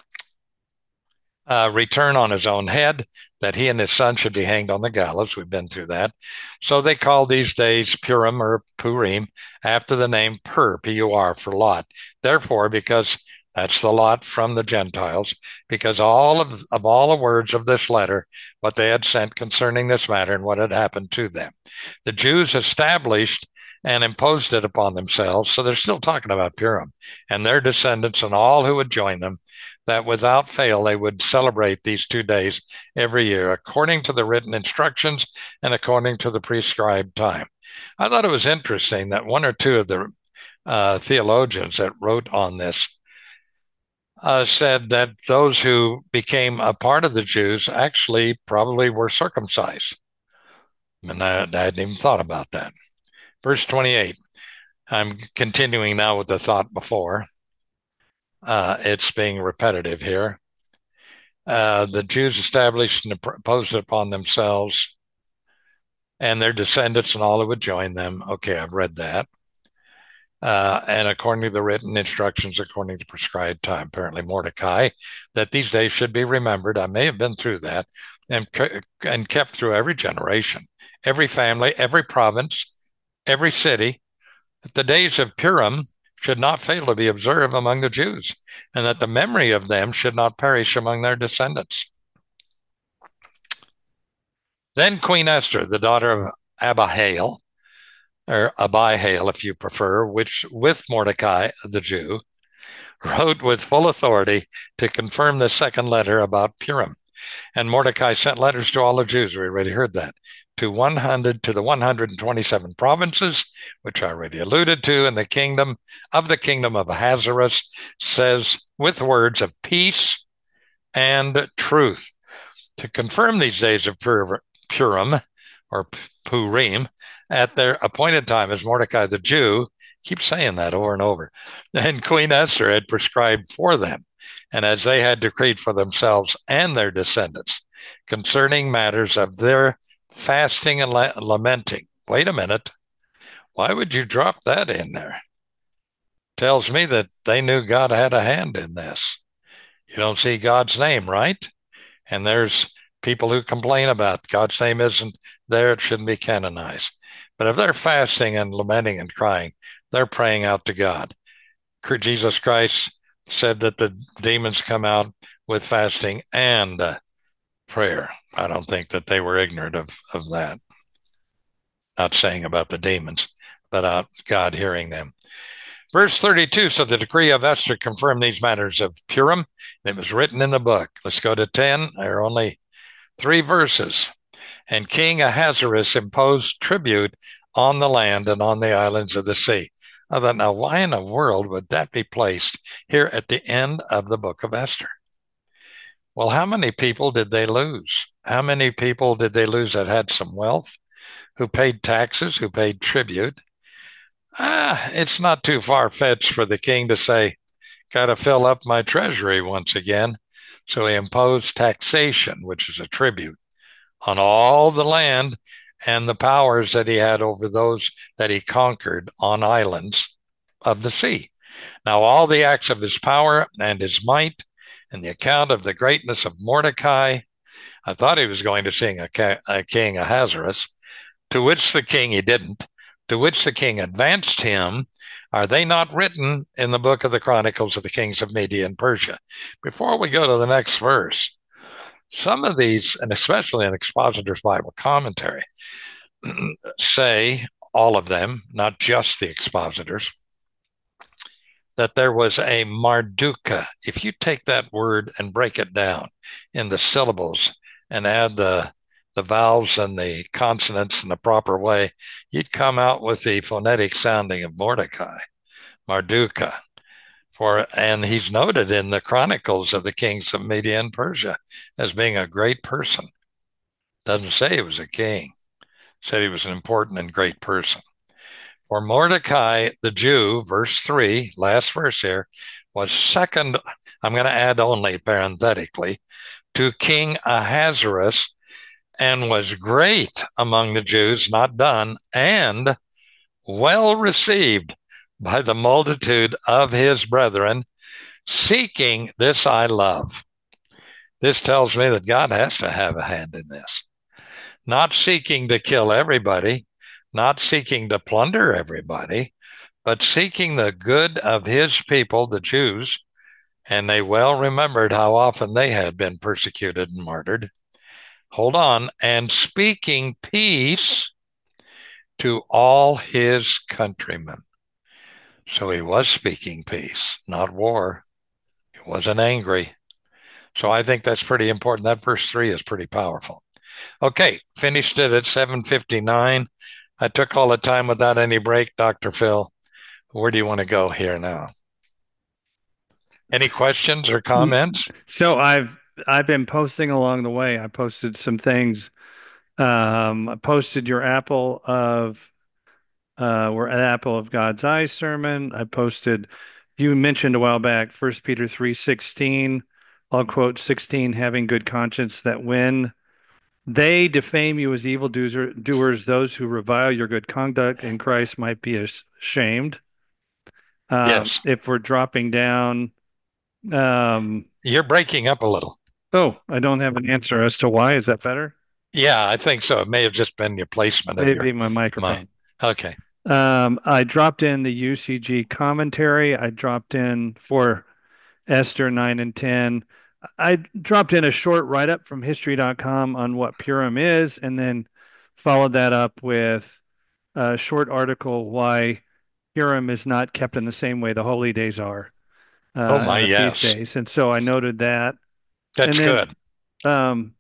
uh, return on his own head, that he and his son should be hanged on the gallows. We've been through that. So they call these days Purim or Purim after the name Pur, P U R, for lot. Therefore, because that's the lot from the Gentiles, because all of, of all the words of this letter, what they had sent concerning this matter and what had happened to them. The Jews established and imposed it upon themselves, so they're still talking about Purim, and their descendants and all who would join them, that without fail they would celebrate these two days every year according to the written instructions and according to the prescribed time. I thought it was interesting that one or two of the uh, theologians that wrote on this uh, said that those who became a part of the Jews actually probably were circumcised. And I, I hadn't even thought about that. Verse twenty-eight. I'm continuing now with the thought before. Uh, it's being repetitive here. Uh, the Jews established and imposed it upon themselves and their descendants and all who would join them. Okay, I've read that. Uh, and according to the written instructions, according to the prescribed time, apparently Mordecai, that these days should be remembered. I may have been through that and, and kept through every generation, every family, every province, every city, that the days of Purim should not fail to be observed among the Jews, and that the memory of them should not perish among their descendants. Then Queen Esther, the daughter of Abihail, or Abihail if you prefer, which with Mordecai the Jew, wrote with full authority to confirm the second letter about Purim. And Mordecai sent letters to all the Jews, we already heard that, to one hundred to the one hundred twenty-seven provinces, which I already alluded to, and the kingdom of the kingdom of Ahasuerus, says with words of peace and truth. To confirm these days of Purim, or Purim, at their appointed time, as Mordecai the Jew, keeps saying that over and over, and Queen Esther had prescribed for them, and as they had decreed for themselves and their descendants, concerning matters of their fasting and la- lamenting. Wait a minute. Why would you drop that in there? Tells me that they knew God had a hand in this. You don't see God's name, right? And there's people who complain about God's name isn't there, it shouldn't be canonized. But if they're fasting and lamenting and crying, they're praying out to God. Jesus Christ said that the demons come out with fasting and uh, prayer. I don't think that they were ignorant of, of that. Not saying about the demons, but uh, God hearing them. Verse thirty-two, so the decree of Esther confirmed these matters of Purim. It was written in the book. Let's go to ten. There are only three verses. And King Ahasuerus imposed tribute on the land and on the islands of the sea. I thought, now why in the world would that be placed here at the end of the book of Esther? Well, how many people did they lose? How many people did they lose that had some wealth, who paid taxes, who paid tribute? Ah, it's not too far-fetched for the king to say, got to fill up my treasury once again. So he imposed taxation, which is a tribute, on all the land and the powers that he had over those that he conquered on islands of the sea. Now, all the acts of his power and his might and the account of the greatness of Mordecai, I thought he was going to sing a, a king Ahasuerus, to which the king, he didn't, to which the king advanced him, are they not written in the book of the Chronicles of the kings of Media and Persia? Before we go to the next verse, some of these, and especially in Expositor's Bible Commentary, say, all of them, not just the expositors, that there was a Mardukah. If you take that word and break it down in the syllables and add the the vowels and the consonants in the proper way, you'd come out with the phonetic sounding of Mordecai, Mardukah. For, and he's noted in the Chronicles of the kings of Media and Persia as being a great person. Doesn't say he was a king. Said he was an important and great person. For Mordecai the Jew, verse three, last verse here, was second, I'm going to add only parenthetically, to King Ahasuerus, and was great among the Jews, not done, and well received by the multitude of his brethren, seeking this I love. This tells me that God has to have a hand in this. Not seeking to kill everybody, not seeking to plunder everybody, but seeking the good of his people, the Jews, and they well remembered how often they had been persecuted and martyred. Hold on, and speaking peace to all his countrymen. So he was speaking peace, not war. He wasn't angry. So I think that's pretty important. That verse three is pretty powerful. Okay, finished it at seven fifty-nine. I took all the time without any break, Doctor Phil. Where do you want to go here now? Any questions or comments? So I've I've been posting along the way. I posted some things. Um, I posted your apple of uh, we're an apple of God's eye sermon. I posted. You mentioned a while back, First Peter three sixteen. I'll quote sixteen, having good conscience that when they defame you as evil doers, those who revile your good conduct in Christ might be ashamed. Um, Yes. If we're dropping down, um, You're breaking up a little. oh, I don't have an answer as to why. Is that better? Yeah, I think so. It may have just been your placement of Maybe your my microphone. my, okay. Um, I dropped in the U C G commentary. I dropped in for Esther nine and ten. I dropped in a short write-up from history dot com on what Purim is, and then followed that up with a short article why Purim is not kept in the same way the holy days are, uh, Oh my, and the yes. feast days. And so I noted that. That's and then, good. Um,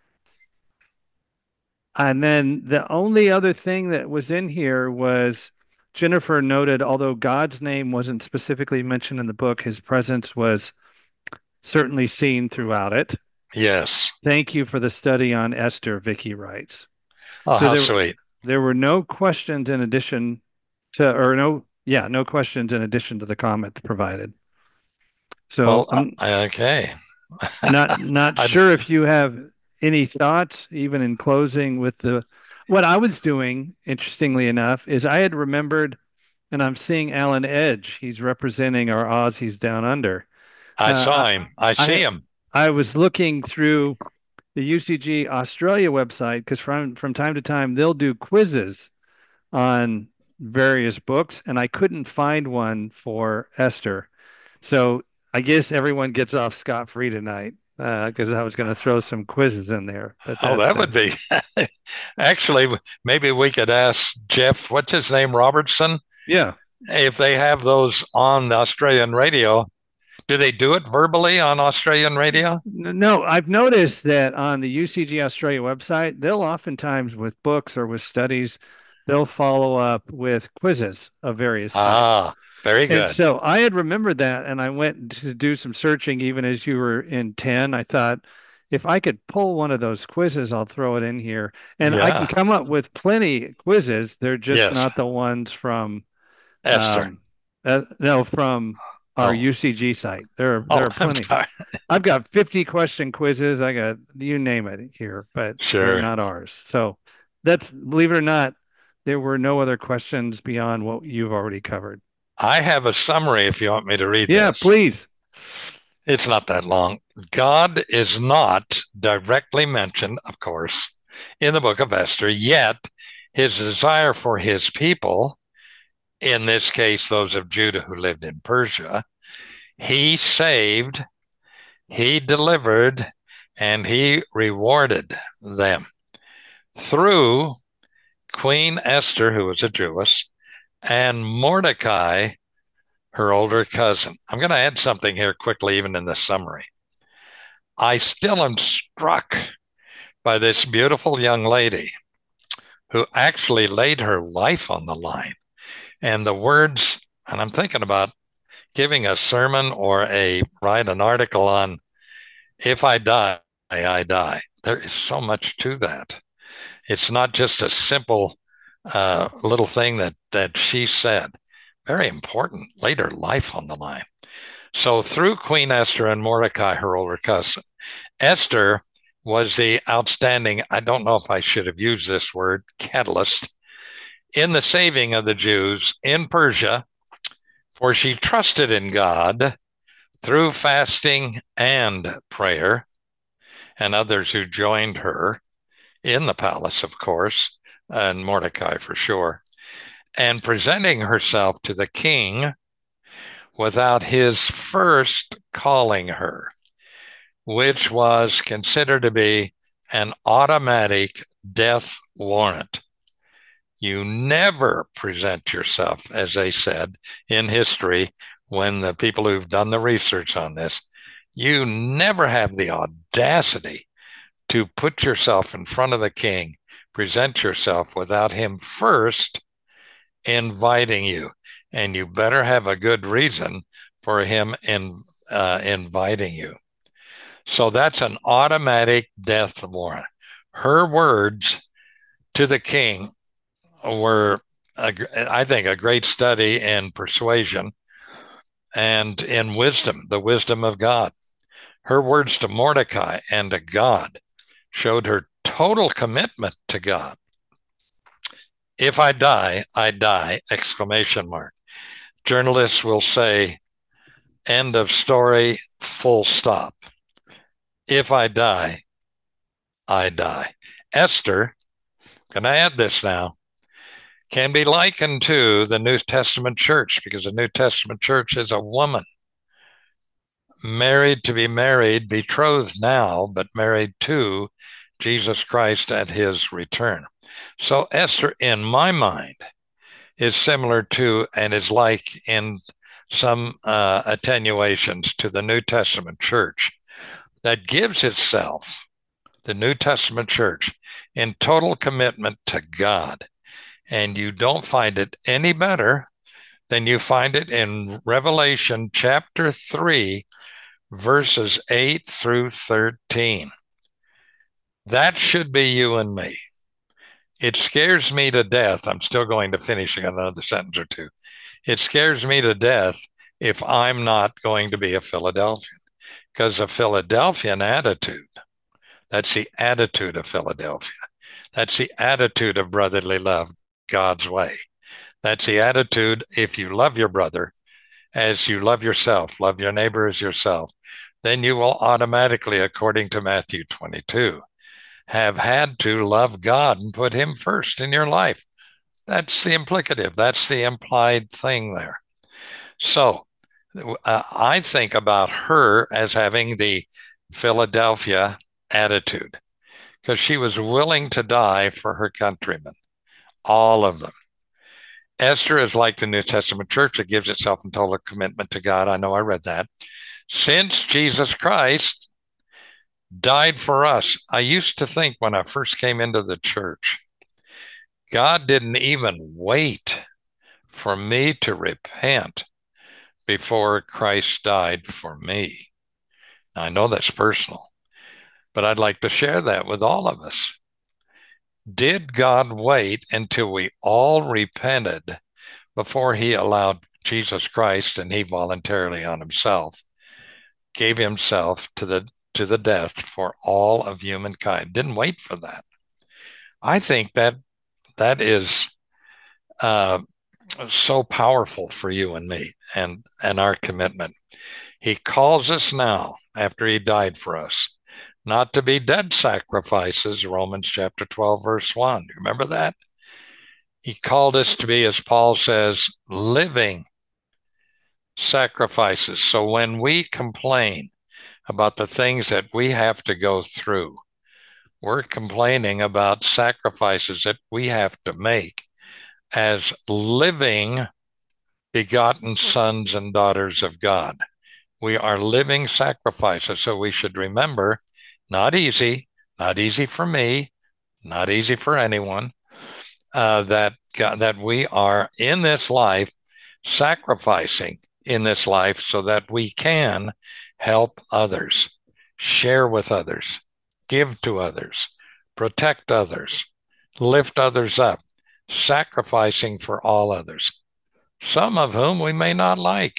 and then the only other thing that was in here was Jennifer noted, although God's name wasn't specifically mentioned in the book, his presence was certainly seen throughout it. Yes. Thank you for the study on Esther, Vicky writes. Oh, so how there, sweet. There were no questions in addition to, or no, yeah, no questions in addition to the comment provided. So well, I'm okay. not not sure if you have any thoughts, even in closing with the, what I was doing, interestingly enough, is I had remembered, and I'm seeing Alan Edge. He's representing our Aussies down under. I Uh, saw him. I see I, him. I was looking through the U C G Australia website because from from time to time they'll do quizzes on various books, and I couldn't find one for Esther. So I guess everyone gets off scot-free tonight because uh, I was going to throw some quizzes in there. But oh, that would be. Actually, maybe we could ask Jeff, what's his name, Robertson? Yeah. If they have those on the Australian radio. Do they do it verbally on Australian radio? No, I've noticed that on the U C G Australia website, they'll oftentimes with books or with studies, they'll follow up with quizzes of various types. Ah, very good. And so I had remembered that, and I went to do some searching even as you were in ten. I thought, if I could pull one of those quizzes, I'll throw it in here. And yeah. I can come up with plenty of quizzes. They're just yes. not the ones from Esther. Um, uh, no, from our oh. U C G site. There, there oh, are plenty. I've got fifty question quizzes. I got, you name it here, but sure. they're not ours. So that's, believe it or not, there were no other questions beyond what you've already covered. I have a summary if you want me to read yeah, this. Yeah, please. It's not that long. God is not directly mentioned, of course, in the book of Esther, yet his desire for his people, in this case, those of Judah who lived in Persia, he saved, he delivered, and he rewarded them through Queen Esther, who was a Jewess, and Mordecai, her older cousin. I'm going to add something here quickly, even in the summary. I still am struck by this beautiful young lady who actually laid her life on the line. And the words, and I'm thinking about giving a sermon or a write an article on if I die, I die. There is so much to that. It's not just a simple uh, little thing that that she said. Very important. Laid her life on the line. So through Queen Esther and Mordecai, her older cousin, Esther was the outstanding, I don't know if I should have used this word, catalyst in the saving of the Jews in Persia, for she trusted in God through fasting and prayer, and others who joined her in the palace, of course, and Mordecai for sure, and presenting herself to the king without his first calling her, which was considered to be an automatic death warrant. You never present yourself, as they said in history, when the people who've done the research on this, You never have the audacity to put yourself in front of the king, present yourself without him first inviting you. And you better have a good reason for him in, uh, inviting you. So that's an automatic death warrant. Her words to the king were, a, I think, a great study in persuasion and in wisdom, the wisdom of God. Her words to Mordecai and to God showed her total commitment to God. If I die, I die, exclamation mark. Journalists will say, end of story, full stop. If I die, I die. Esther, can I add this now, can be likened to the New Testament church, because the New Testament church is a woman married to be married, betrothed now, but married to Jesus Christ at his return. So Esther, in my mind, is similar to and is like in some uh, attenuations to the New Testament church that gives itself, the New Testament church, in total commitment to God. And you don't find it any better than you find it in Revelation chapter three, verses eight through thirteen. That should be you and me. It scares me to death. I'm still going to finish another sentence or two. It scares me to death if I'm not going to be a Philadelphian, because a Philadelphian attitude, that's the attitude of Philadelphia. That's the attitude of brotherly love, God's way. That's the attitude, if you love your brother as you love yourself, love your neighbor as yourself, then you will automatically, according to Matthew twenty-two, have had to love God and put him first in your life. That's the implicative. That's the implied thing there. So uh, I think about her as having the Philadelphia attitude, because she was willing to die for her countrymen, all of them. Esther is like the New Testament church that gives itself in total commitment to God. I know I read that. Since Jesus Christ died for us, I used to think when I first came into the church, God didn't even wait for me to repent before Christ died for me. Now, I know that's personal, but I'd like to share that with all of us. Did God wait until we all repented before he allowed Jesus Christ, and he voluntarily on himself gave himself to the to the death for all of humankind? Didn't wait for that. I think that that is uh, so powerful for you and me and, and our commitment. He calls us now, after he died for us, not to be dead sacrifices, Romans chapter twelve, verse one. Remember that? He called us to be, as Paul says, living sacrifices. So when we complain about the things that we have to go through, we're complaining about sacrifices that we have to make as living, begotten sons and daughters of God. We are living sacrifices. So we should remember, not easy, not easy for me, not easy for anyone, uh, that, God, that we are in this life sacrificing in this life so that we can help others, share with others, give to others, protect others, lift others up, sacrificing for all others, some of whom we may not like.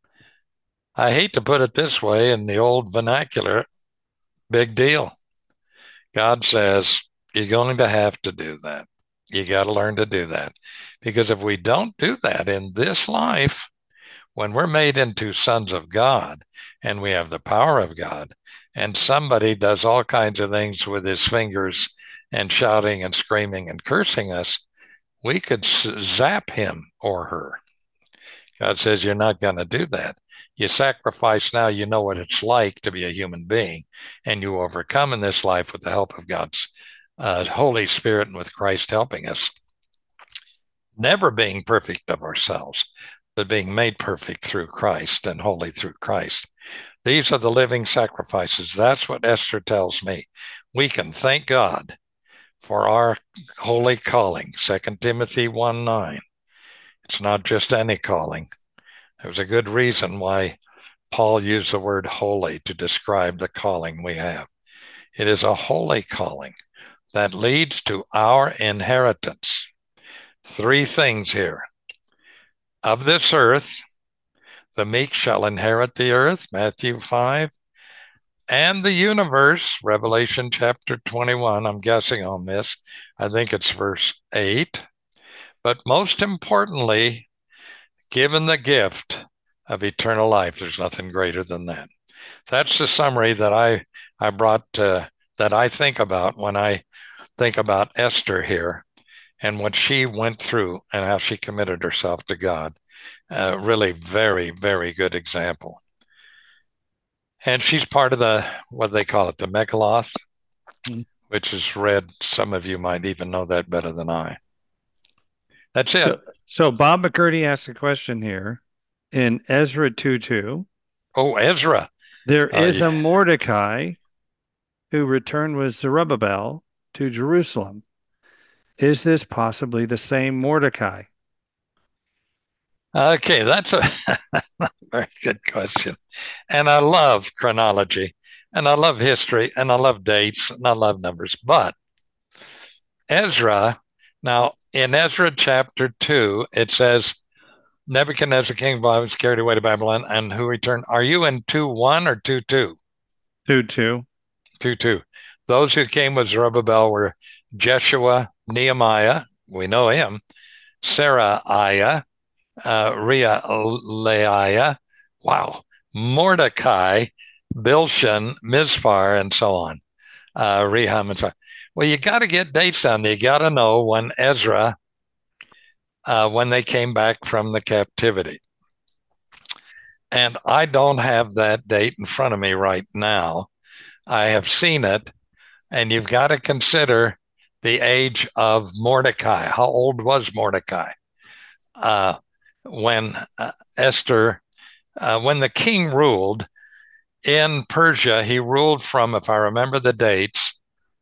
I hate to put it this way in the old vernacular, big deal. God says, you're going to have to do that. You got to learn to do that. Because if we don't do that in this life, when we're made into sons of God and we have the power of God, and somebody does all kinds of things with his fingers and shouting and screaming and cursing us, we could zap him or her. God says, you're not going to do that. You sacrifice now, you know what it's like to be a human being, and you overcome in this life with the help of God's uh, Holy Spirit and with Christ helping us. Never being perfect of ourselves, but being made perfect through Christ and holy through Christ. These are the living sacrifices. That's what Esther tells me. We can thank God for our holy calling. Second Timothy one nine. It's not just any calling. There's a good reason why Paul used the word holy to describe the calling we have. It is a holy calling that leads to our inheritance. Three things here. Of this earth, the meek shall inherit the earth, Matthew five, and the universe, Revelation chapter twenty-one. I'm guessing on this. I think it's verse eight. But most importantly, given the gift of eternal life. There's nothing greater than that. That's the summary that I, I brought, uh, that I think about when I think about Esther here and what she went through and how she committed herself to God. Uh, really very, very good example. And she's part of the, what they call it, the Megilloth, mm-hmm. which is read. Some of you might even know that better than I. That's it. So, so Bob McCurdy asked a question here in Ezra two two. Oh, Ezra. There uh, is yeah. a Mordecai who returned with Zerubbabel to Jerusalem. Is this possibly the same Mordecai? Okay, that's a very good question. And I love chronology, and I love history, and I love dates, and I love numbers. But Ezra, now in Ezra chapter two, it says, Nebuchadnezzar, king of Babylon, was carried away to Babylon, and who returned? Are you in two one or two two? two two. two two. Those who came with Zerubbabel were Jeshua, Nehemiah, we know him, Seraiah, uh, Reelaiah, wow, Mordecai, Bilshan, Mizpar, and so on, uh, Rehum, and so on. Well, you got to get dates down. You got to know when Ezra, uh, when they came back from the captivity. And I don't have that date in front of me right now. I have seen it, and you've got to consider the age of Mordecai. How old was Mordecai? Uh, when uh, Esther, uh, when the king ruled in Persia, he ruled from, if I remember the dates,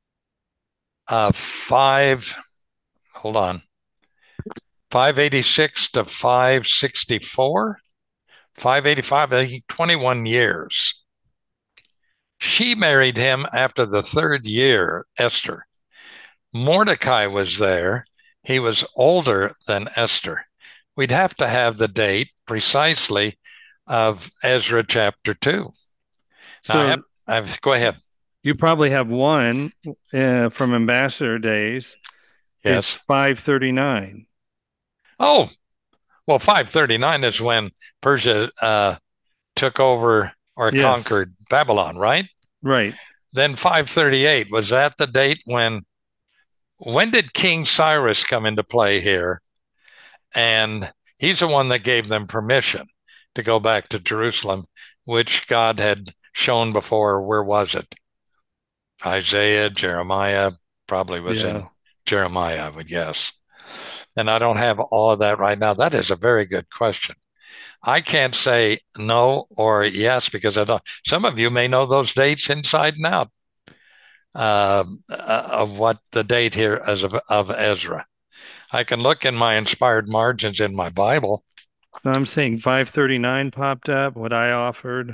uh, five, hold on, five eighty-six to five sixty-four, five eighty-five, I think twenty-one years. She married him after the third year, Esther. Mordecai was there. He was older than Esther. We'd have to have the date precisely of Ezra chapter two. So now, I have, I have, go ahead. You probably have one uh, from Ambassador days. Yes. It's five thirty-nine. Oh, well, five thirty-nine is when Persia uh, took over or yes. conquered Babylon, right? Right. Then five thirty-eight, was that the date when, when did King Cyrus come into play here? And he's the one that gave them permission to go back to Jerusalem, which God had shown before. Where was it? Isaiah, Jeremiah, probably was yeah. in Jeremiah, I would guess. And I don't have all of that right now. That is a very good question. I can't say no or yes because I don't. Some of you may know those dates inside and out uh, of what the date here is of, of Ezra. I can look in my inspired margins in my Bible. I'm seeing five thirty-nine popped up, what I offered.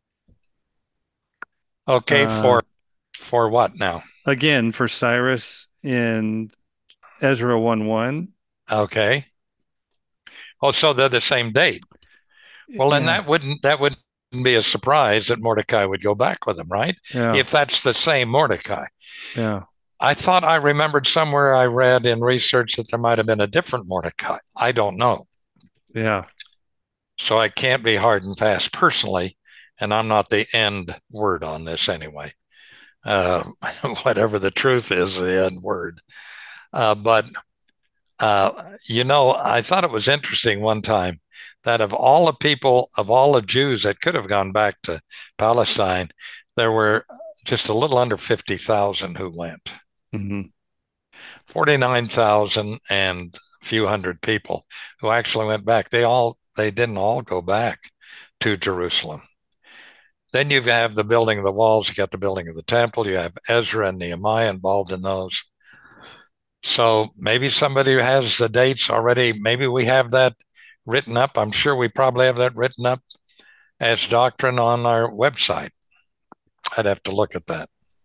Okay, uh, for for what now? Again, for Cyrus in Ezra one one. Okay. Oh, so they're the same date. Well, then yeah. that wouldn't that wouldn't be a surprise that Mordecai would go back with him, right? Yeah. If that's the same Mordecai. Yeah. I thought I remembered somewhere I read in research that there might have been a different Mordecai. I don't know. Yeah. So I can't be hard and fast personally, and I'm not the end word on this anyway. Uh, whatever the truth is, the end word. Uh, but, uh, you know, I thought it was interesting one time that of all the people, of all the Jews that could have gone back to Palestine, there were just a little under fifty thousand who went. Mm-hmm. forty-nine thousand and a few hundred people who actually went back. They all They didn't all go back to Jerusalem. Then you have the building of the walls, you got the building of the temple, you have Ezra and Nehemiah involved in those. So maybe somebody who has the dates already, maybe we have that written up. I'm sure we probably have that written up as doctrine on our website. I'd have to look at that.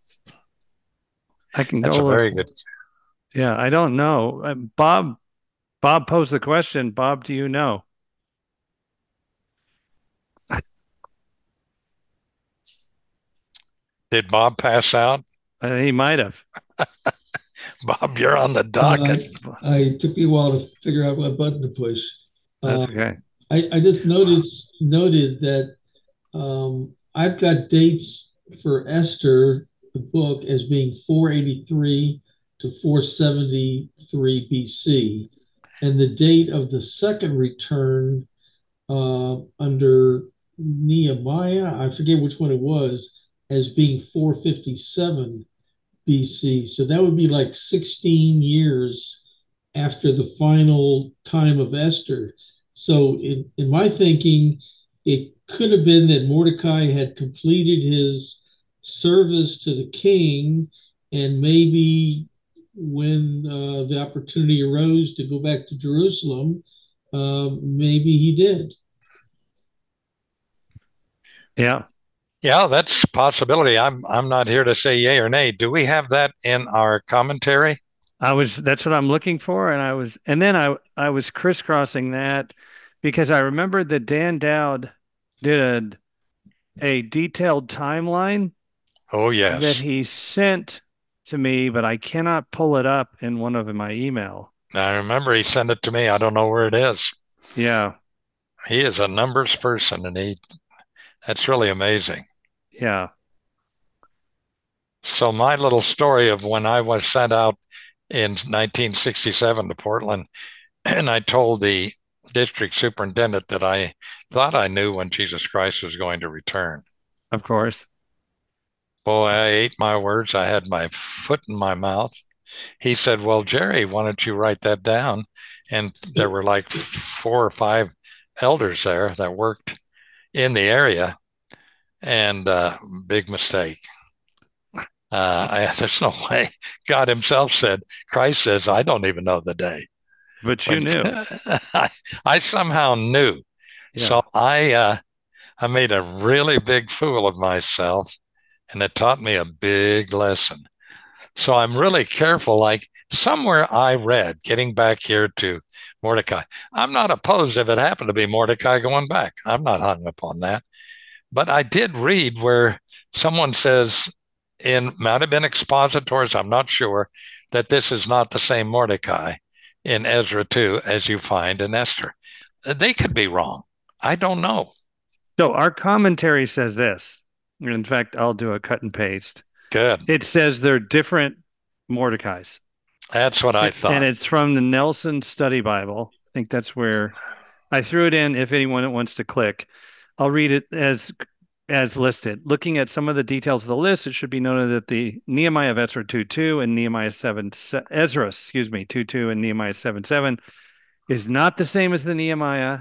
I can That's go a very look. good. Yeah, I don't know. Uh, Bob, Bob posed the question. Bob, do you know? Did Bob pass out? Uh, he might have. Bob, you're on the Uh, docket. I it took me a while to figure out what button to push. That's Uh, okay. I, I just noticed noted that um, I've got dates for Esther, the book, as being four eighty-three to four seventy-three B C, and the date of the second return uh, under Nehemiah, I forget which one it was, as being four fifty-seven B C. So that would be like sixteen years after the final time of Esther. So, in, in my thinking, it could have been that Mordecai had completed his service to the king, and maybe when uh, the opportunity arose to go back to Jerusalem, uh, maybe he did. Yeah. Yeah, that's a possibility. I'm I'm not here to say yay or nay. Do we have that in our commentary? I was that's what I'm looking for, and I was and then I I was crisscrossing that because I remembered that Dan Dowd did a, a detailed timeline Oh that yes. he sent to me, but I cannot pull it up in one of my email. I remember he sent it to me. I don't know where it is. Yeah, He is a numbers person, and he that's really amazing. yeah, So my little story of when I was sent out in nineteen sixty-seven to Portland, and I told the district superintendent that I thought I knew when Jesus Christ was going to return. of course. Boy, I ate my words. I had my foot in my mouth. He said, "Well, Jerry, why don't you write that down?" And there were like four or five elders there that worked in the area, and uh, big mistake. Uh, I, there's no way. God Himself said, Christ says, I don't even know the day. But you When knew. I, I somehow knew. Yeah. So I, uh, I made a really big fool of myself, and it taught me a big lesson. So I'm really careful. Like somewhere I read, getting back here to Mordecai, I'm not opposed if it happened to be Mordecai going back. I'm not hung up on that. But I did read where someone says, in might have been expositors, I'm not sure, that this is not the same Mordecai in Ezra two as you find in Esther. They could be wrong. I don't know. So our commentary says this. In fact, I'll do a cut and paste. Good. It says they're different Mordecais. That's what I And, and thought. it's from the Nelson Study Bible. I think that's where I threw it in if anyone wants to click. I'll read it as as listed. Looking at some of the details of the list, it should be noted that the Nehemiah of Ezra two two and Nehemiah seven Ezra, excuse me, two two and Nehemiah seven seven is not the same as the Nehemiah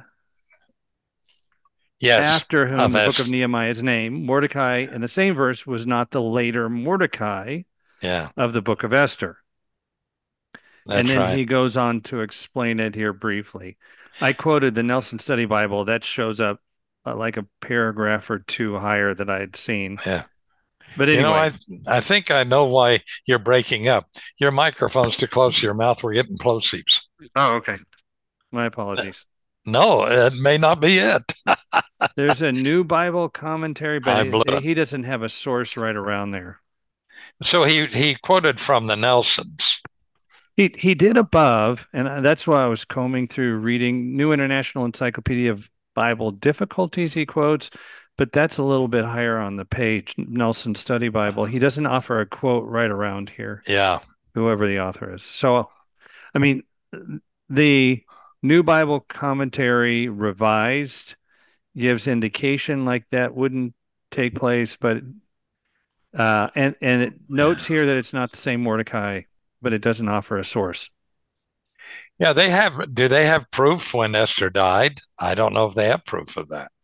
Yes, after whom of the book of Es- Nehemiah is named. Mordecai in the same verse was not the later Mordecai yeah, of the book of Esther. And that's then right. he goes on to explain it here briefly. I quoted the Nelson Study Bible that shows up uh, like a paragraph or two higher that I had seen. Yeah. But You know, anyway, I I think I know why you're breaking up. Your microphone's too close to your mouth. We're getting plosives. oh, okay. My apologies. No, it may not be it. There's a new Bible commentary, but I blew it, it. he doesn't have a source right around there. So he he quoted from the Nelsons. He he did above, and that's why I was combing through reading New International Encyclopedia of Bible Difficulties, he quotes, but that's a little bit higher on the page, Nelson Study Bible. He doesn't offer a quote right around here, Yeah. whoever the author is. So, I mean, the New Bible Commentary Revised gives indication like that wouldn't take place, but uh, and and it notes here that it's not the same Mordecai, but it doesn't offer a source. Yeah, they have. Do they have proof when Esther died? I don't know if they have proof of that.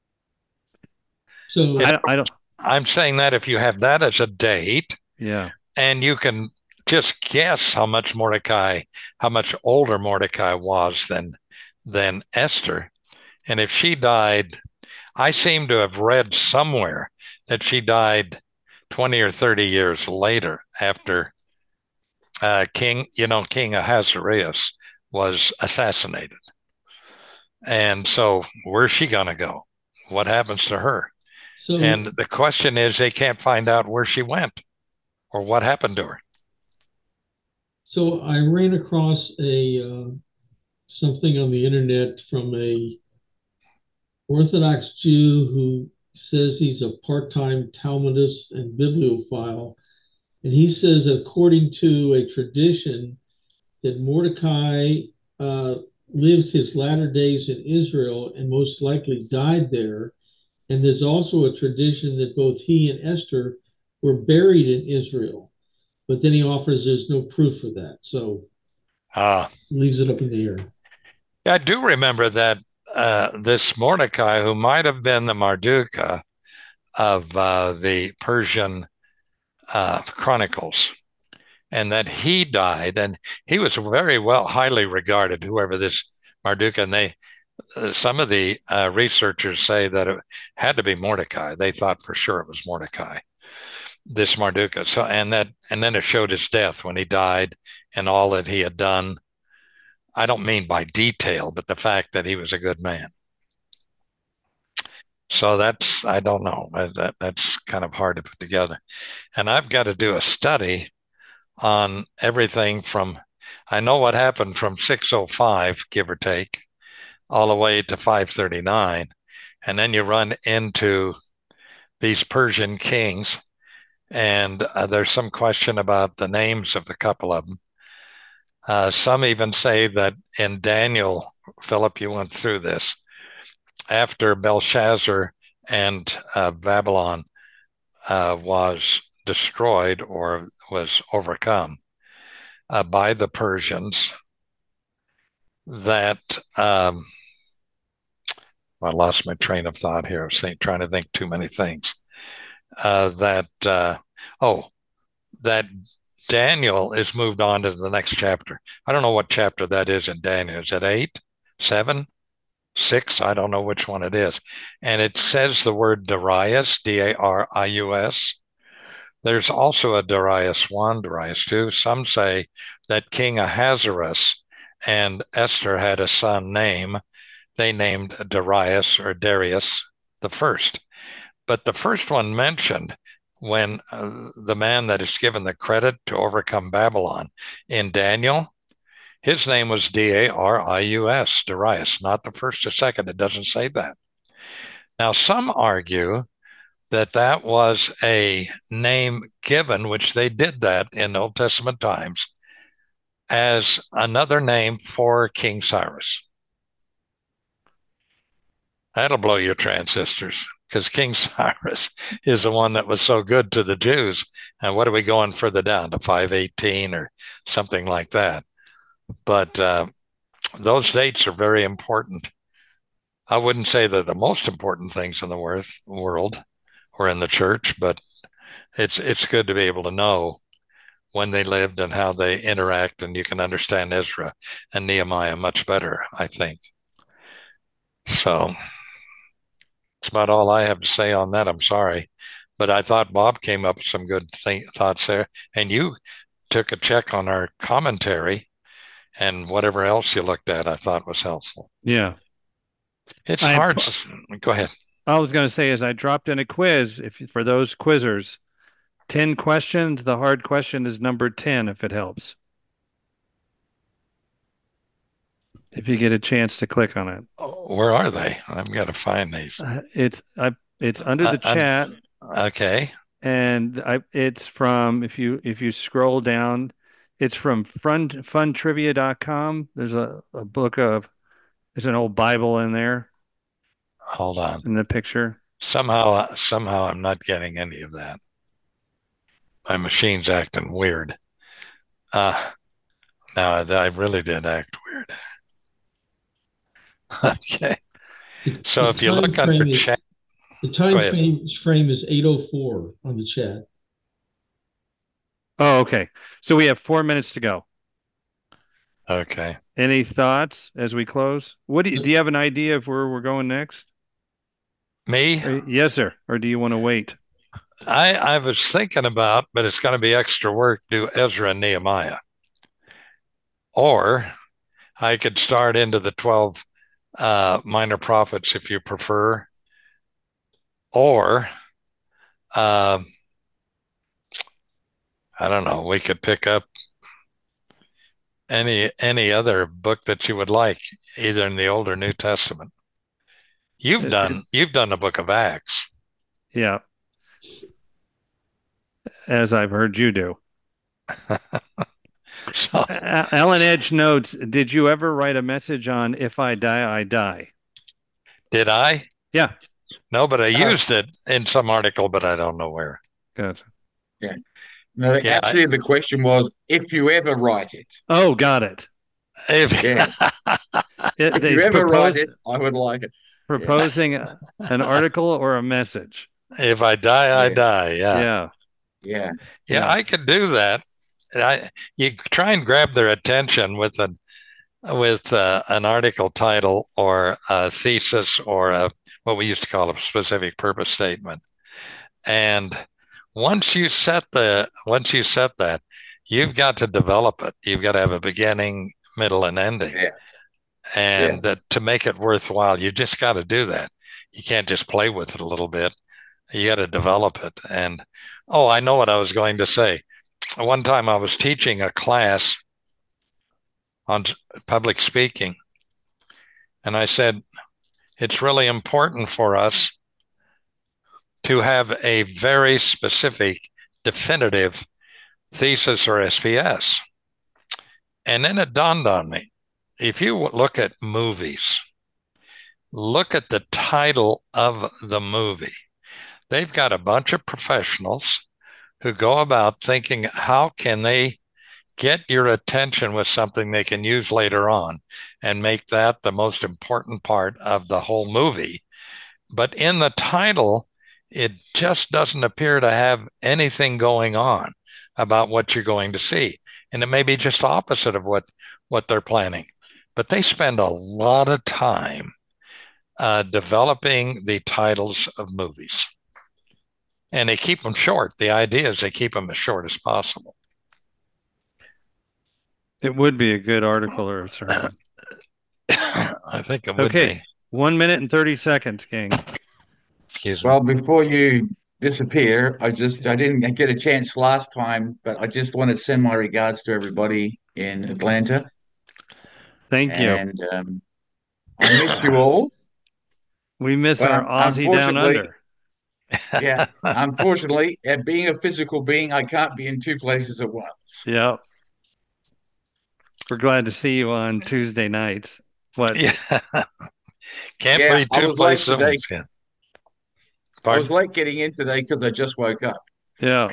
So, You know, I I don't. I'm saying that if you have that as a date, Yeah. and you can just guess how much Mordecai, how much older Mordecai was than than Esther, and if she died, I seem to have read somewhere that she died twenty or thirty years later after uh, King, you know, King Ahasuerus was assassinated. And so, where's she going to go? What happens to her? so, And the question is, they can't find out where she went or what happened to her. so I ran across a uh, something on the internet from a Orthodox Jew who says he's a part-time Talmudist and bibliophile, and he says, according to a tradition, that Mordecai uh, lived his latter days in Israel and most likely died there. And there's also a tradition that both he and Esther were buried in Israel. But then he offers there's no proof for that. So Uh, leaves it up in the air. I do remember that uh, this Mordecai, who might have been the Marduka of uh, the Persian uh, Chronicles, and that he died, and he was very well, highly regarded, whoever this Marduk, and they, uh, some of the uh, researchers say that it had to be Mordecai. They thought for sure it was Mordecai, this Marduka. So, and that, and then it showed his death when he died and all that he had done. I don't mean by detail, but the fact that he was a good man. So that's, I don't know. That, that's kind of hard to put together. And I've got to do a study on everything from, I know what happened from six oh five, give or take, all the way to five thirty-nine. And then you run into these Persian kings, and uh, there's some question about the names of a couple of them. Uh, some even say that in Daniel, Philip, you went through this, after Belshazzar and uh, Babylon uh, was destroyed or was overcome uh, by the Persians, that um, I lost my train of thought here. I was think, trying to think too many things. Uh, that uh, oh, that Daniel is moved on to the next chapter. I don't know what chapter that is in Daniel. Is it eight, seven, six? I don't know which one it is. And it says the word Darius, D A R I U S. There's also a Darius one, Darius two. Some say that King Ahasuerus and Esther had a son named, they named Darius or Darius the first. But the first one mentioned, when uh, the man that is given the credit to overcome Babylon in Daniel, his name was D A R I U S, Darius, not the first or second. It doesn't say that. Now, some argue that that was a name given, which they did that in Old Testament times, as another name for King Cyrus. That'll blow your transistors, because King Cyrus is the one that was so good to the Jews. And what are we going further down to five eighteen or something like that? But uh, those dates are very important. I wouldn't say they're the most important things in the world or in the church, but it's it's good to be able to know when they lived and how they interact, and you can understand Ezra and Nehemiah much better, I think. So that's about all I have to say on that. I'm sorry, but I thought Bob came up with some good th- thoughts there, and you took a check on our commentary, and whatever else you looked at, I thought was helpful. Yeah. It's I, hard. To, go ahead. I was going to say is I dropped in a quiz if for those quizzers, ten questions. The hard question is number ten, if it helps. If you get a chance to click on it. Where are they? I've got to find these. Uh, it's I, it's under the uh, chat. Okay. And I, it's from if you if you scroll down, it's from fun funtrivia dot com. There's a, a book of there's an old Bible in there. Hold on. In the picture. Somehow somehow I'm not getting any of that. My machine's acting weird. Uh No, I really did act weird. Okay. The, So the if you time look under frame is chat, the go time ahead. frame frame is eight oh four on the chat. Oh, okay. So we have four minutes to go. Okay. Any thoughts as we close? What do you, do you have an idea of where we're going next? Me? Or, yes, sir. Or do you want to wait? I, I was thinking about, but it's going to be extra work, do Ezra and Nehemiah. Or I could start into the twelve uh, minor prophets if you prefer. Or um, I don't know, we could pick up any any other book that you would like, either in the Old or New Testament. You've It- done you've done the book of Acts. Yeah, as I've heard you do. So A- Alan Edge notes, did you ever write a message on If I Die, I Die? did I? Yeah. No, but I Uh, used it in some article, but I don't know where. Gotcha. Yeah. No, Yeah, I- actually, the question was if you ever write it. Oh, got it. If, Yeah. It- If they you ever write propose- it, I would like it. proposing a- an article or a message. if I die, I Yeah. die. Yeah. Yeah. Yeah. Yeah, Yeah. I could do that. I you try and grab their attention with an with uh, an article title or a thesis or a what we used to call a specific purpose statement. And once you set the once you set that, you've got to develop it. You've got to have a beginning, middle, and ending. Yeah. And uh, to make it worthwhile, you just got to do that. You can't just play with it a little bit. You got to develop it. And oh, I know what I was going to say. One time I was teaching a class on public speaking, and I said, it's really important for us to have a very specific, definitive thesis or S P S. And then it dawned on me, if you look at movies, look at the title of the movie. They've got a bunch of professionals who go about thinking, how can they get your attention with something they can use later on and make that the most important part of the whole movie. But in the title, it just doesn't appear to have anything going on about what you're going to see. And it may be just opposite of what, what they're planning. But they spend a lot of time uh, developing the titles of movies. And they keep them short. The idea is they keep them as short as possible. It would be a good article or a sermon. I think it would Okay. be. One minute and thirty seconds, King. Excuse me. Well, before you disappear, I just I didn't get a chance last time, but I just want to send my regards to everybody in Atlanta. Thank you. And um, I miss you all. We miss Well, our Aussie down unfortunately- under. Yeah. Unfortunately, uh, being a physical being, I can't be in two places at once. Yeah. We're glad to see you on Tuesday nights. What? Yeah. Can't Yeah, be I two was late places at today. once. Yeah. I was Pardon? late getting in today because I just woke up. Yeah.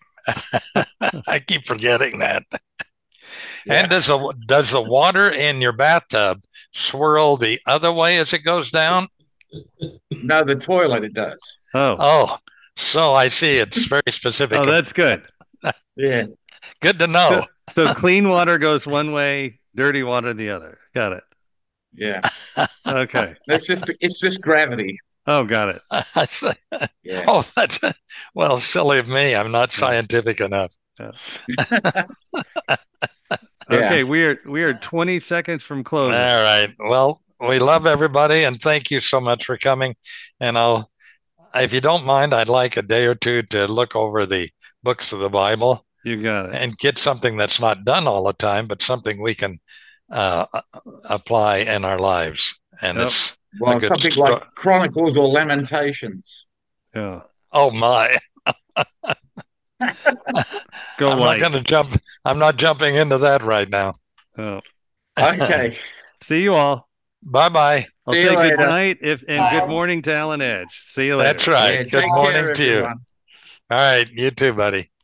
I keep forgetting that. Yeah. And does the does the water in your bathtub swirl the other way as it goes down? No, the toilet it does. Oh. Oh, so I see. It's very specific. Oh, that's good. Yeah. Good to know. So clean water goes one way, dirty water the other. Got it. Yeah. Okay. That's just it's just gravity. Oh, got it. Yeah. Oh, that's well, silly of me. I'm not scientific enough. Okay, we are we are twenty seconds from All closing. right. Well, we love everybody, and thank you so much for coming. And I'll, if you don't mind, I'd like a day or two to look over the books of the Bible You got it. and get something that's not done all the time, but something we can uh, apply in our lives. And Yep. it's Well, a good something sto- like Chronicles or Lamentations. Yeah. oh my! Go I'm light. not going to jump. I'm not jumping into that right now. Oh. Okay. See you all. Bye bye. I'll See say you good later. night if and good morning to Alan Edge. See you later. That's right. Yeah, Good take care, morning to you. everyone. All right. You too, buddy.